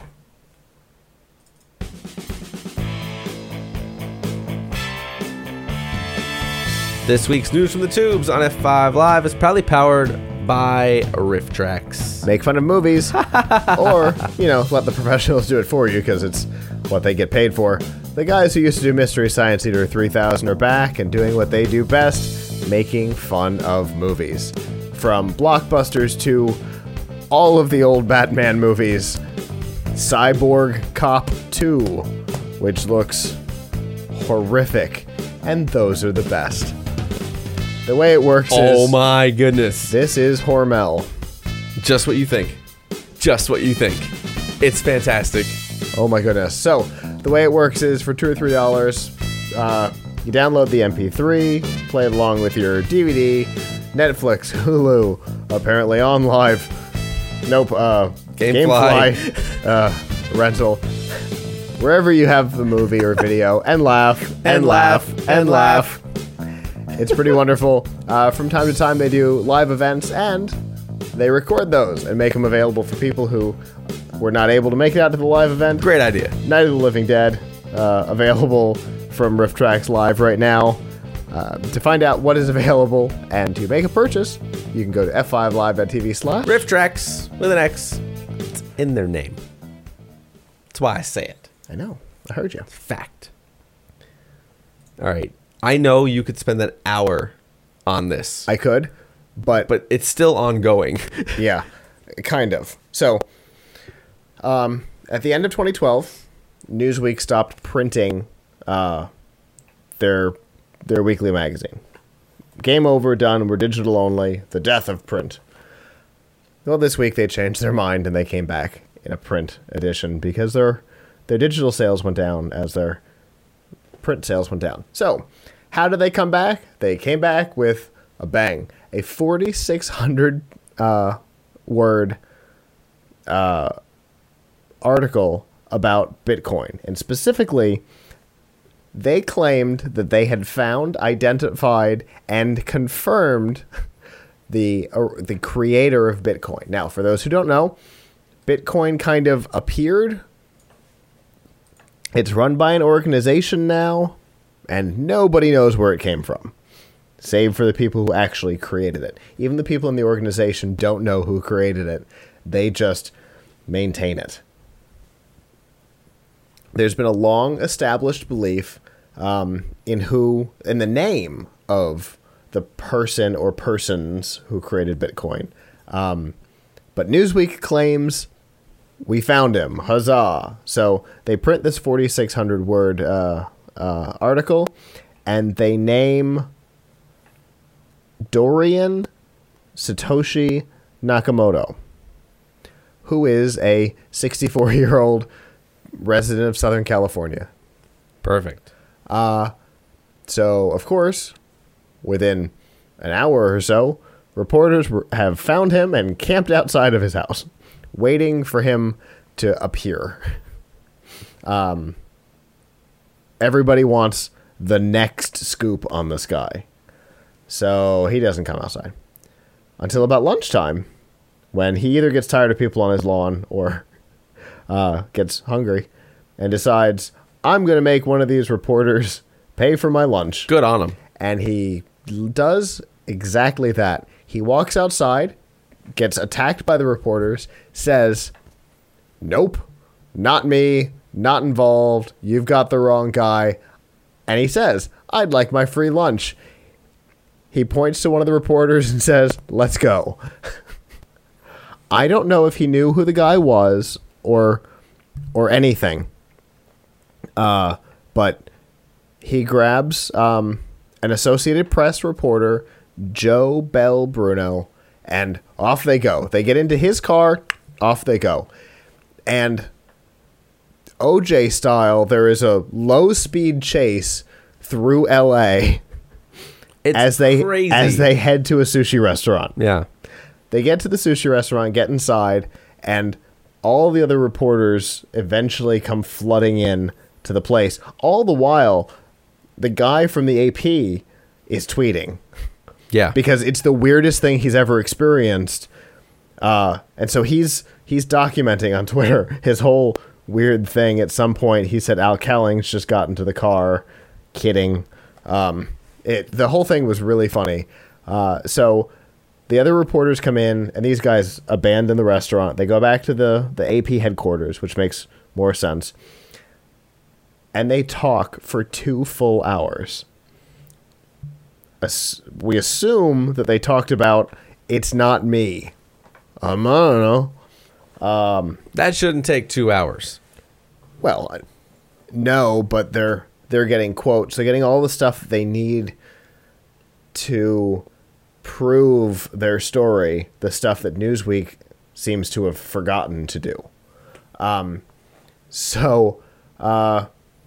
Speaker 1: This week's news from the tubes on F five Live is proudly powered by RiffTrax.
Speaker 2: Make fun of movies, or, you know, let the professionals do it for you because it's what they get paid for. The guys who used to do Mystery Science Theater three thousand are back and doing what they do best, making fun of movies. From blockbusters to all of the old Batman movies, Cyborg Cop two, which looks horrific, and those are the best. The way it works
Speaker 1: Oh
Speaker 2: is...
Speaker 1: my goodness.
Speaker 2: This is Hormel.
Speaker 1: Just what you think. Just what you think. It's fantastic.
Speaker 2: Oh my goodness. So, the way it works is for two or three dollars, uh, you download the M P three, play it along with your D V D, Netflix, Hulu, apparently OnLive, nope, uh,
Speaker 1: Gamefly.
Speaker 2: Gamefly, uh, rental, wherever you have the movie or video, and laugh, and,
Speaker 1: And
Speaker 2: laugh,
Speaker 1: laugh,
Speaker 2: and
Speaker 1: and
Speaker 2: laugh. It's pretty wonderful. Uh, from time to time, they do live events, and they record those and make them available for people who were not able to make it out to the live event.
Speaker 1: Great idea.
Speaker 2: Night of the Living Dead, uh, available from RiffTrax Live right now. Uh, to find out what is available and to make a purchase, you can go to f five live dot t v slash.
Speaker 1: RiffTrax with an X. It's in their name. That's why I say it.
Speaker 2: I know. I heard you.
Speaker 1: Fact. All right. I know you could spend an hour on this,
Speaker 2: I could, but,
Speaker 1: but it's still ongoing.
Speaker 2: yeah, kind of. So, um, at the end of twenty twelve, Newsweek stopped printing uh, their their weekly magazine. Game over, done. We're digital only. The death of print. Well, this week they changed their mind and they came back in a print edition because their their digital sales went down as their print sales went down. So, how did they come back? They came back with a bang. A forty-six hundred uh, word uh, article about Bitcoin. And specifically, they claimed that they had found, identified, and confirmed the uh, the creator of Bitcoin. Now, for those who don't know, Bitcoin kind of appeared. It's run by an organization now, and nobody knows where it came from, save for the people who actually created it. Even the people in the organization don't know who created it. They just maintain it. There's been a long established belief um, in who, in the name of the person or persons who created Bitcoin. Um, but Newsweek claims we found him. Huzzah. So they print this forty-six hundred word uh, uh, article, and they name Dorian Satoshi Nakamoto, who is a sixty-four-year-old resident of Southern California.
Speaker 1: Perfect.
Speaker 2: So, of course, within an hour or so, reporters have found him and camped outside of his house, waiting for him to appear. Um, everybody wants the next scoop on this guy. So he doesn't come outside until about lunchtime, when he either gets tired of people on his lawn or uh, gets hungry and decides, I'm going to make one of these reporters pay for my lunch.
Speaker 1: Good on him.
Speaker 2: And he does exactly that. He walks outside, gets attacked by the reporters, says, nope, not me, not involved, you've got the wrong guy. And he says, I'd like my free lunch. He points to one of the reporters and says, let's go. I don't know if he knew who the guy was or or anything. Uh, but he grabs um, an Associated Press reporter, Joe Bell Bruno, and off they go. They get into his car, off they go. And O J style, there is a low-speed chase through L A
Speaker 1: It's
Speaker 2: as they
Speaker 1: crazy.
Speaker 2: as they head to a sushi restaurant.
Speaker 1: Yeah.
Speaker 2: They get to the sushi restaurant, get inside, and all the other reporters eventually come flooding in to the place. All the while, the guy from the A P is tweeting.
Speaker 1: Yeah.
Speaker 2: Because it's the weirdest thing he's ever experienced. Uh, and so he's he's documenting on Twitter his whole weird thing. At some point, he said Al Kelling's just got into the car. Kidding. Um, it the whole thing was really funny. Uh, so the other reporters come in, and these guys abandon the restaurant. They go back to the, the A P headquarters, which makes more sense. And they talk for two full hours. As- we assume that they talked about, it's not me. Um, I don't know.
Speaker 1: That shouldn't take two hours.
Speaker 2: Well, I- no, but they're they're getting quotes. They're getting all the stuff they need to prove their story, the stuff that Newsweek seems to have forgotten to do. Um, so uh,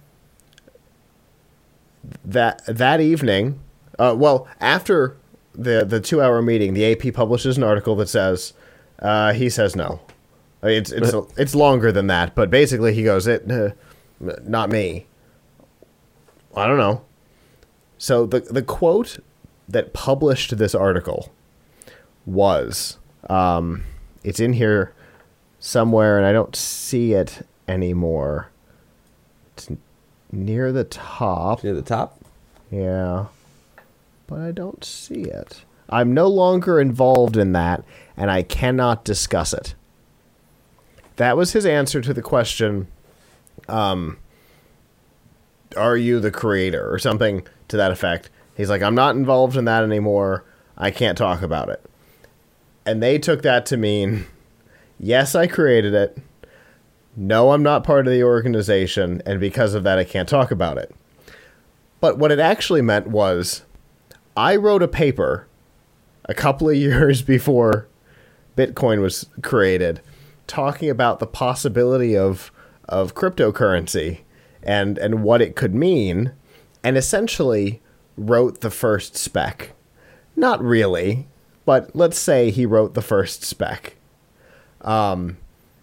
Speaker 2: that that evening, uh, well, after the the two hour meeting, the A P publishes an article that says uh, he says no. It's it's it's longer than that, but basically he goes, it uh, not me. I don't know. So the the quote that published this article was, um, it's in here somewhere, and I don't see it anymore. It's near the top.
Speaker 1: Near the top?
Speaker 2: Yeah. But I don't see it. I'm no longer involved in that, and I cannot discuss it. That was his answer to the question, um, are you the creator, or something to that effect. He's like, I'm not involved in that anymore. I can't talk about it. And they took that to mean, yes, I created it. No, I'm not part of the organization, and because of that, I can't talk about it. But what it actually meant was, I wrote a paper a couple of years before Bitcoin was created, talking about the possibility of of cryptocurrency and and what it could mean, and essentially wrote the first spec. Not really, but let's say he wrote the first spec. Um,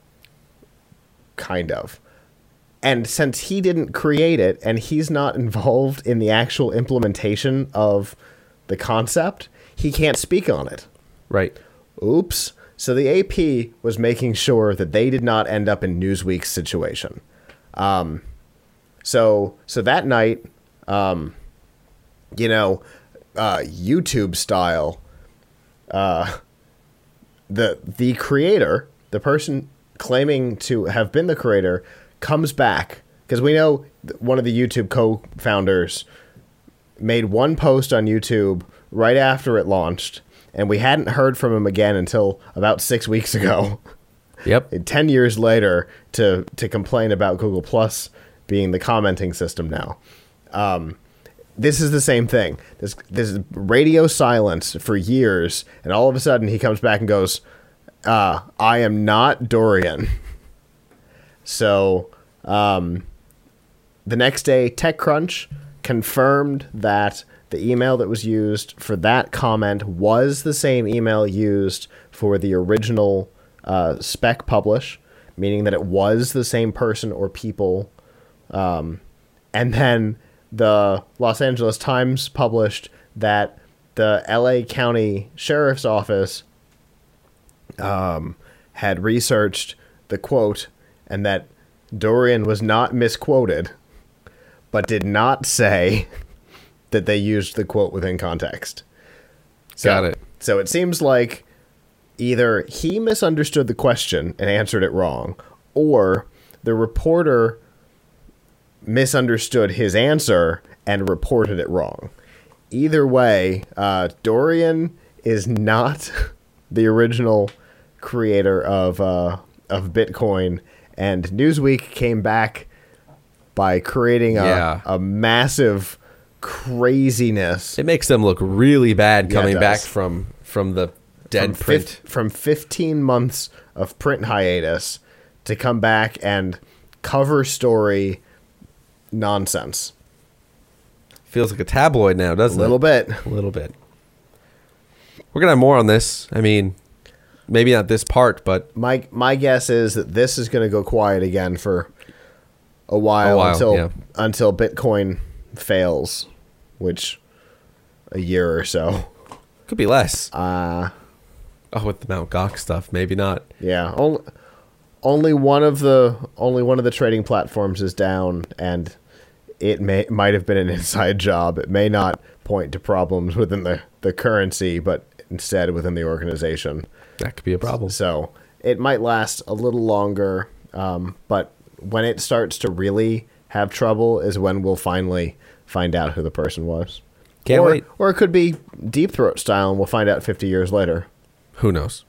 Speaker 2: kind of. And since he didn't create it, and he's not involved in the actual implementation of the concept, he can't speak on it.
Speaker 1: Right.
Speaker 2: Oops. So the A P was making sure that they did not end up in Newsweek's situation. Um, so so that night, um, you know, uh, YouTube style, uh, the the creator, the person claiming to have been the creator, comes back, because we know one of the YouTube co-founders made one post on YouTube right after it launched, and we hadn't heard from him again until about six weeks ago.
Speaker 1: Yep.
Speaker 2: Ten years later, to to complain about Google Plus being the commenting system now. Um, this is the same thing. This this is radio silence for years, and all of a sudden he comes back and goes, uh, I am not Dorian. So um, the next day, TechCrunch confirmed that the email that was used for that comment was the same email used for the original uh, spec publish, meaning that it was the same person or people. Um, and then the Los Angeles Times published that the L A County Sheriff's Office um, had researched the quote, and that Dorian was not misquoted. but did not say that they used the quote within context. So,
Speaker 1: Got it.
Speaker 2: So it seems like either he misunderstood the question and answered it wrong, or the reporter misunderstood his answer and reported it wrong. Either way, uh, Dorian is not the original creator of uh, of Bitcoin, and Newsweek came back by creating a,
Speaker 1: Yeah.
Speaker 2: a massive craziness.
Speaker 1: It makes them look really bad
Speaker 2: Yeah, it
Speaker 1: coming back
Speaker 2: does.
Speaker 1: from from the dead
Speaker 2: from,
Speaker 1: print.
Speaker 2: fif- from fifteen months of print hiatus to come back and cover story nonsense.
Speaker 1: Feels like a tabloid now,
Speaker 2: A
Speaker 1: doesn't
Speaker 2: little
Speaker 1: it?
Speaker 2: bit.
Speaker 1: A little bit. We're gonna have more on this. I mean, maybe not this part, but
Speaker 2: My my guess is that this is going to go quiet again for a while,
Speaker 1: A while,
Speaker 2: until
Speaker 1: yeah.
Speaker 2: until Bitcoin fails, which a year or so.
Speaker 1: could be less.
Speaker 2: Uh
Speaker 1: Oh, with the Mount Gox stuff, maybe not.
Speaker 2: yeah, only only one of the only one of the trading platforms is down, and it may might have been an inside job. It may not point to problems within the, the currency, but instead within the organization.
Speaker 1: That could be a problem.
Speaker 2: So it might last a little longer, um, but when it starts to really have trouble is when we'll finally find out who the person was.
Speaker 1: Can't
Speaker 2: or,
Speaker 1: wait.
Speaker 2: Or it could be Deep Throat style, and we'll find out fifty years later.
Speaker 1: Who knows?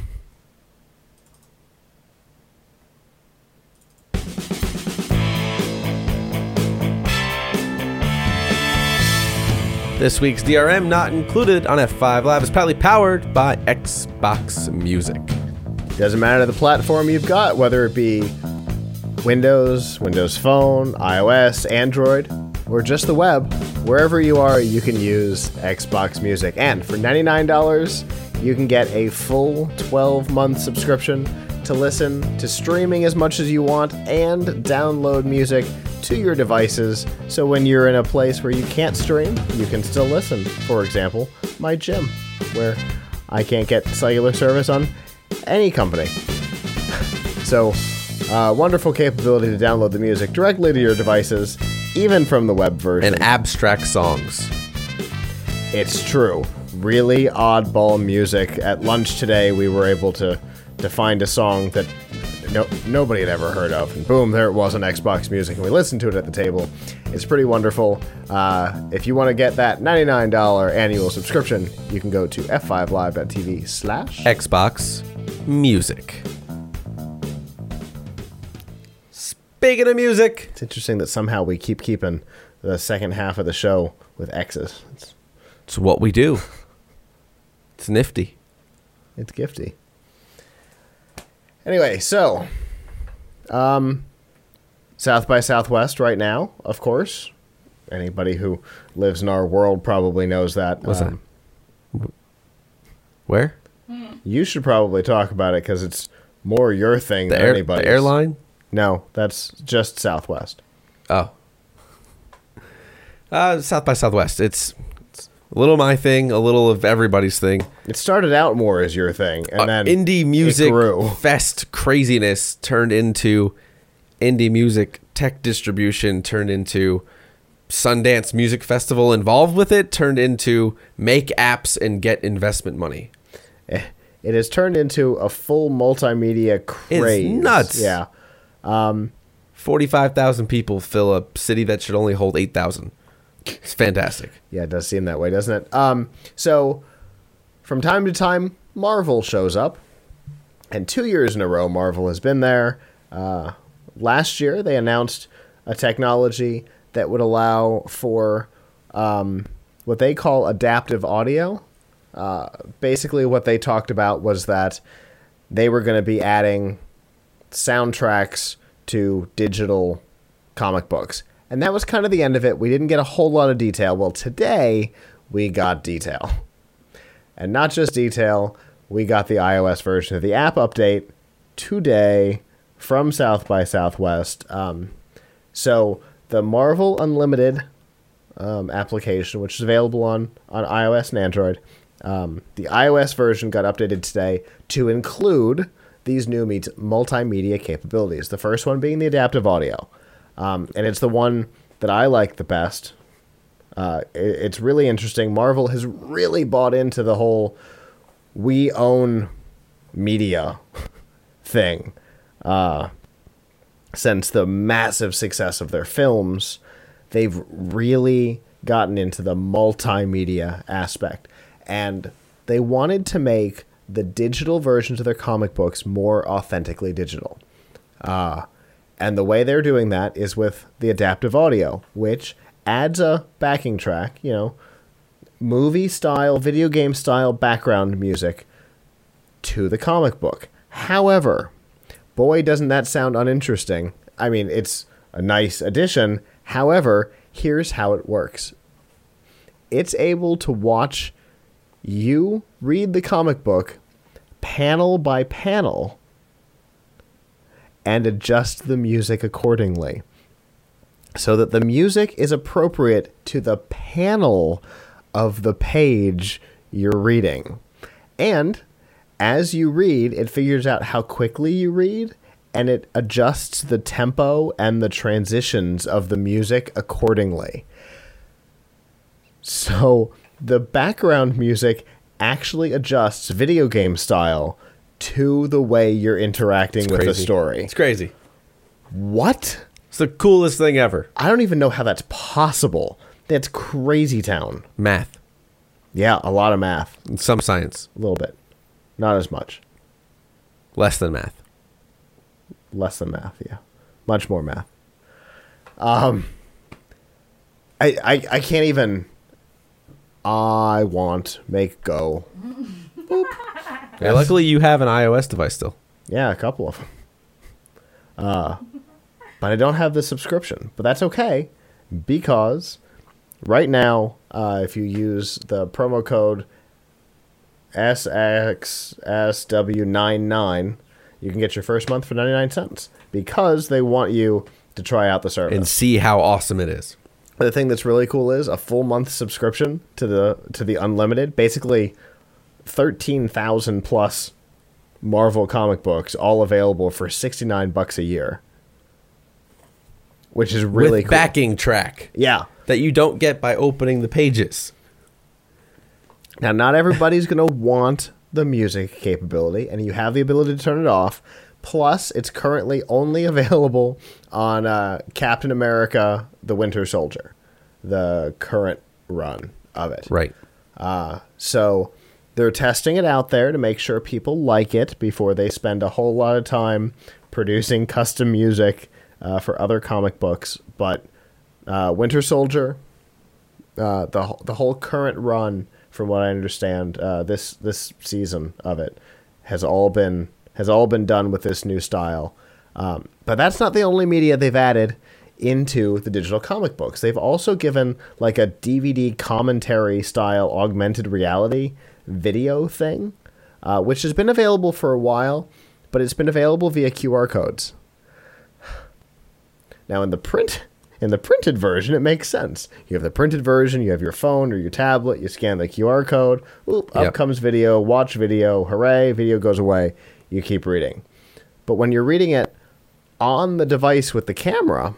Speaker 1: This week's D R M, not included on F five Live, is proudly powered by Xbox Music.
Speaker 2: Doesn't matter the platform you've got, whether it be Windows, Windows Phone, iOS, Android, or just the web. Wherever you are, you can use Xbox Music. And for ninety-nine dollars, you can get a full twelve-month subscription to listen to streaming as much as you want and download music to your devices. So when you're in a place where you can't stream, you can still listen. For example, my gym, where I can't get cellular service on any company. So, uh, wonderful capability to download the music directly to your devices, even from the web version.
Speaker 1: And abstract songs.
Speaker 2: It's true. Really oddball music. At lunch today, we were able to, to find a song that no, nobody had ever heard of. And boom, there it was on Xbox Music, and we listened to it at the table. It's pretty wonderful. Uh, if you want to get that ninety-nine dollars annual subscription, you can go to f five live dot t v slash
Speaker 1: Xbox Music. Speaking of music,
Speaker 2: It's interesting that somehow we keep keeping the second half of the show with X's. It's,
Speaker 1: it's what we do. It's nifty.
Speaker 2: it's gifty. Anyway, so um, South by Southwest right now, of course. Anybody who lives in our world probably knows that.
Speaker 1: What's
Speaker 2: Um,
Speaker 1: Where?
Speaker 2: You should probably talk about it because it's more your thing
Speaker 1: The,
Speaker 2: than
Speaker 1: air,
Speaker 2: anybody's.
Speaker 1: the airline?
Speaker 2: No, that's just Southwest.
Speaker 1: Oh. Uh, South by Southwest. It's, it's a little my thing, a little of everybody's thing.
Speaker 2: It started out more as your thing, and
Speaker 1: Uh,
Speaker 2: then
Speaker 1: indie music
Speaker 2: it grew.
Speaker 1: fest craziness turned into indie music tech distribution, turned into Sundance Music Festival involved with it, turned into make apps and get investment money.
Speaker 2: It has turned into a full multimedia craze.
Speaker 1: nuts.
Speaker 2: Yeah.
Speaker 1: forty-five thousand people fill a city that should only hold eight thousand. It's fantastic.
Speaker 2: Yeah, it does seem that way, doesn't it? Um, so, from time to time, Marvel shows up. And two years in a row, Marvel has been there. Uh, last year, they announced a technology that would allow for um, what they call adaptive audio. Uh, basically, what they talked about was that they were going to be adding soundtracks to digital comic books. And that was kind of the end of it. We didn't get a whole lot of detail. Well, today we got detail. And not just detail, we got the iOS version of the app update today from South by Southwest. Um, so the Marvel Unlimited um, application, which is available on, on iOS and Android, um, the iOS version got updated today to include these new multimedia capabilities. The first one being the adaptive audio. Um, and it's the one that I like the best. Uh, it, it's really interesting. Marvel has really bought into the whole we own media thing. Uh, since the massive success of their films, they've really gotten into the multimedia aspect. And they wanted to make the digital versions of their comic books more authentically digital. Uh, and the way they're doing that is with the adaptive audio, which adds a backing track, you know, movie style, video game style background music to the comic book. However, boy, doesn't that sound uninteresting. I mean, it's a nice addition. However, here's how it works. It's able to watch you read the comic book panel by panel and adjust the music accordingly, so that the music is appropriate to the panel of the page you're reading. And as you read, it figures out how quickly you read, and it adjusts the tempo and the transitions of the music accordingly. So the background music actually adjusts video game style to the way you're interacting
Speaker 1: It's
Speaker 2: with the
Speaker 1: crazy.
Speaker 2: story.
Speaker 1: It's crazy.
Speaker 2: What?
Speaker 1: It's the coolest thing ever.
Speaker 2: I don't even know how that's possible. That's crazy town.
Speaker 1: Math.
Speaker 2: Yeah, a lot of math.
Speaker 1: And some science.
Speaker 2: A little bit. Not as much.
Speaker 1: Less than math.
Speaker 2: Less than math, yeah. Much more math. Um, I, I, I can't even... I want make go.
Speaker 1: Yeah, luckily you have an iOS device still.
Speaker 2: Yeah, a couple of them. Uh, but I don't have the subscription. But that's okay, because right now, uh, if you use the promo code S X S W ninety-nine, you can get your first month for ninety-nine cents, because they want you to try out the service.
Speaker 1: And see how awesome it is.
Speaker 2: The thing that's really cool is a full month subscription to the to the unlimited, basically thirteen thousand plus Marvel comic books, all available for sixty-nine bucks a year, which is really
Speaker 1: With
Speaker 2: cool.
Speaker 1: backing track
Speaker 2: Yeah.
Speaker 1: that you don't get by opening the pages.
Speaker 2: Now, not everybody's going to want the music capability, and you have the ability to turn it off. Plus, it's currently only available on uh, Captain America: The Winter Soldier, the current run of it.
Speaker 1: Right.
Speaker 2: Uh, so they're testing it out there to make sure people like it before they spend a whole lot of time producing custom music uh, for other comic books. But uh, Winter Soldier, uh, the the whole current run, from what I understand, uh, this this season of it has all been has all been done with this new style. Um, but that's not the only media they've added into the digital comic books. They've also given like a D V D commentary style augmented reality video thing, uh, which has been available for a while, but it's been available via Q R codes. Now in the print, in the printed version, it makes sense. You have the printed version, you have your phone or your tablet, you scan the Q R code, oop, up
Speaker 1: Yep.
Speaker 2: comes video, watch video, hooray, video goes away, you keep reading. But when you're reading it on the device with the camera,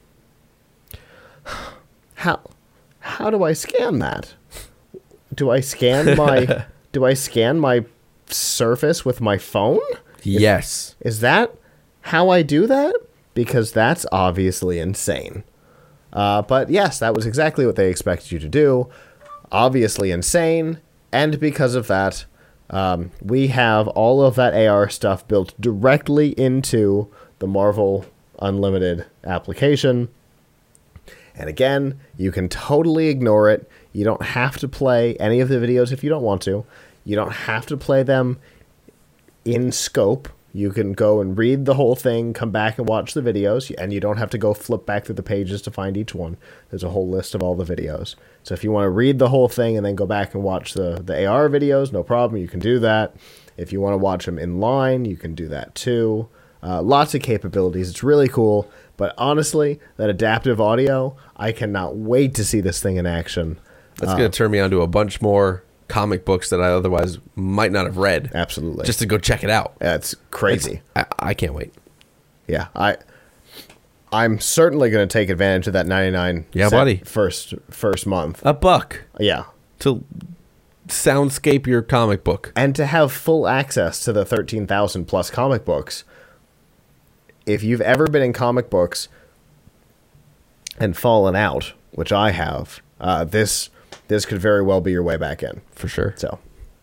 Speaker 2: how how do I scan that? Do I scan my do I scan my Surface with my phone?
Speaker 1: Yes.
Speaker 2: Is that how I do that? Because that's obviously insane. Uh, but yes, that was exactly what they expected you to do. Obviously insane. And because of that, um, we have all of that A R stuff built directly into the Marvel Unlimited application. And again, you can totally ignore it. You don't have to play any of the videos if you don't want to. You don't have to play them in scope. You can go and read the whole thing, come back and watch the videos, and you don't have to go flip back through the pages to find each one. There's a whole list of all the videos. So if you want to read the whole thing and then go back and watch the, the A R videos, no problem, you can do that. If you want to watch them in line, you can do that too. Uh, lots of capabilities. It's really cool. But honestly, that adaptive audio, I cannot wait to see this thing in action.
Speaker 1: That's going to turn me on to a bunch more comic books that I otherwise might not have read.
Speaker 2: Absolutely.
Speaker 1: Just to go check it out.
Speaker 2: That's crazy.
Speaker 1: I, I can't wait.
Speaker 2: Yeah, I I'm certainly going to take advantage of that ninety-nine
Speaker 1: Yeah,
Speaker 2: cent
Speaker 1: buddy.
Speaker 2: first first month.
Speaker 1: A buck
Speaker 2: Yeah.
Speaker 1: to soundscape your comic book.
Speaker 2: And to have full access to the thirteen thousand plus comic books. If you've ever been in comic books and fallen out, which I have, uh, this this could very well be your way back in.
Speaker 1: For sure.
Speaker 2: So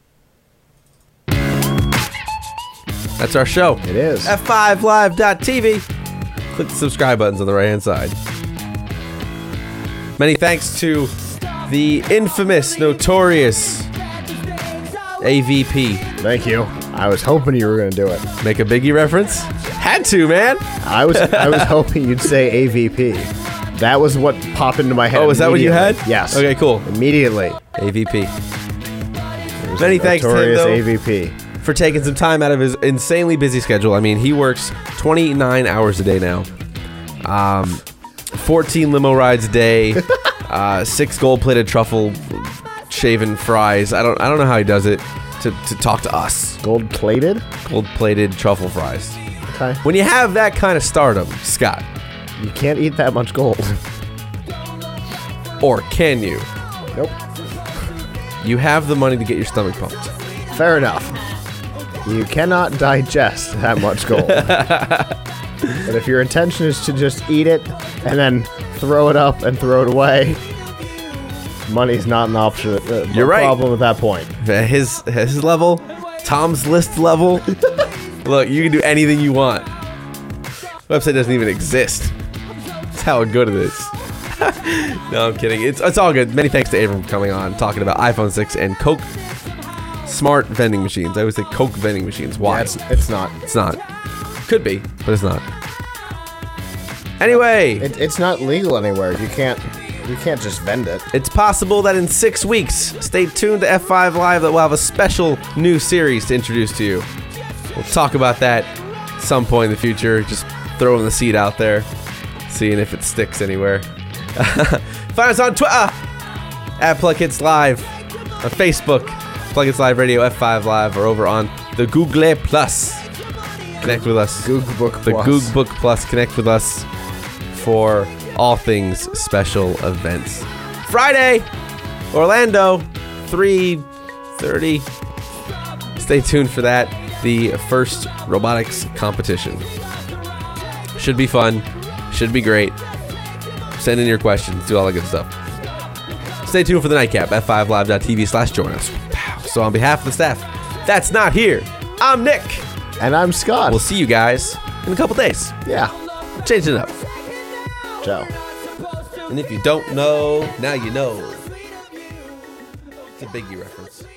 Speaker 1: That's our show.
Speaker 2: it is.
Speaker 1: F five live dot T V. Click the subscribe buttons on the right hand side. Many thanks to the infamous, notorious A V P.
Speaker 2: Thank you. I was hoping you were going to do it.
Speaker 1: Make a Biggie reference? Had to, man.
Speaker 2: I was I was hoping you'd say A V P. That was what popped into my head.
Speaker 1: Oh, is that what you had?
Speaker 2: immediately. Yes.
Speaker 1: Okay, cool.
Speaker 2: Immediately.
Speaker 1: A V P.
Speaker 2: There's
Speaker 1: Many
Speaker 2: a
Speaker 1: thanks to him,
Speaker 2: notorious
Speaker 1: though.
Speaker 2: A V P.
Speaker 1: For taking some time out of his insanely busy schedule. I mean, he works twenty-nine hours a day now. Um, fourteen limo rides a day. uh, six gold-plated truffle shaven fries. I don't. I don't know how he does it to, to talk to us.
Speaker 2: Gold plated?
Speaker 1: Gold-plated truffle fries.
Speaker 2: Okay.
Speaker 1: When you have that kind of stardom, Scott,
Speaker 2: You can't eat that much gold.
Speaker 1: or can you?
Speaker 2: Nope.
Speaker 1: You have the money to get your stomach pumped.
Speaker 2: Fair enough. You cannot digest that much gold. But if your intention is to just eat it and then throw it up and throw it away, money's not an option. Uh,
Speaker 1: You're right.
Speaker 2: Problem at that point.
Speaker 1: At his his level, Tom's list level. Look, you can do anything you want. Website doesn't even exist. That's how good it is. No, I'm kidding. It's it's all good. Many thanks to Abram for coming on, talking about iPhone six and Coke smart vending machines. I always say Coke vending machines. Why?
Speaker 2: Yeah, it's, it's not.
Speaker 1: It's not. Could be, but it's not. Anyway,
Speaker 2: It, it's not legal anywhere. You can't. You can't just vend it.
Speaker 1: it's possible that in six weeks, stay tuned to F five Live, that we'll have a special new series to introduce to you. We'll talk about that some point in the future. Just throwing the seed out there, seeing if it sticks anywhere. Find us on Twitter at Plug Hits Live, on Facebook, Plug Hits Live Radio, F five Live, or over on the Google Plus. Connect with us.
Speaker 2: Google Book
Speaker 1: The
Speaker 2: Plus.
Speaker 1: Goog Book Plus. Connect with us for all things special events. Friday, Orlando, three thirty. Stay tuned for that. The first robotics competition. Should be fun. Should be great. Send in your questions. Do all that good stuff. Stay tuned for the nightcap. F five live dot T V slash join us. So on behalf of the staff that's not here, I'm Nick.
Speaker 2: And I'm Scott.
Speaker 1: We'll see you guys in a couple days.
Speaker 2: yeah.
Speaker 1: Change it up.
Speaker 2: Ciao.
Speaker 1: And if you don't know, now you know. It's a Biggie reference.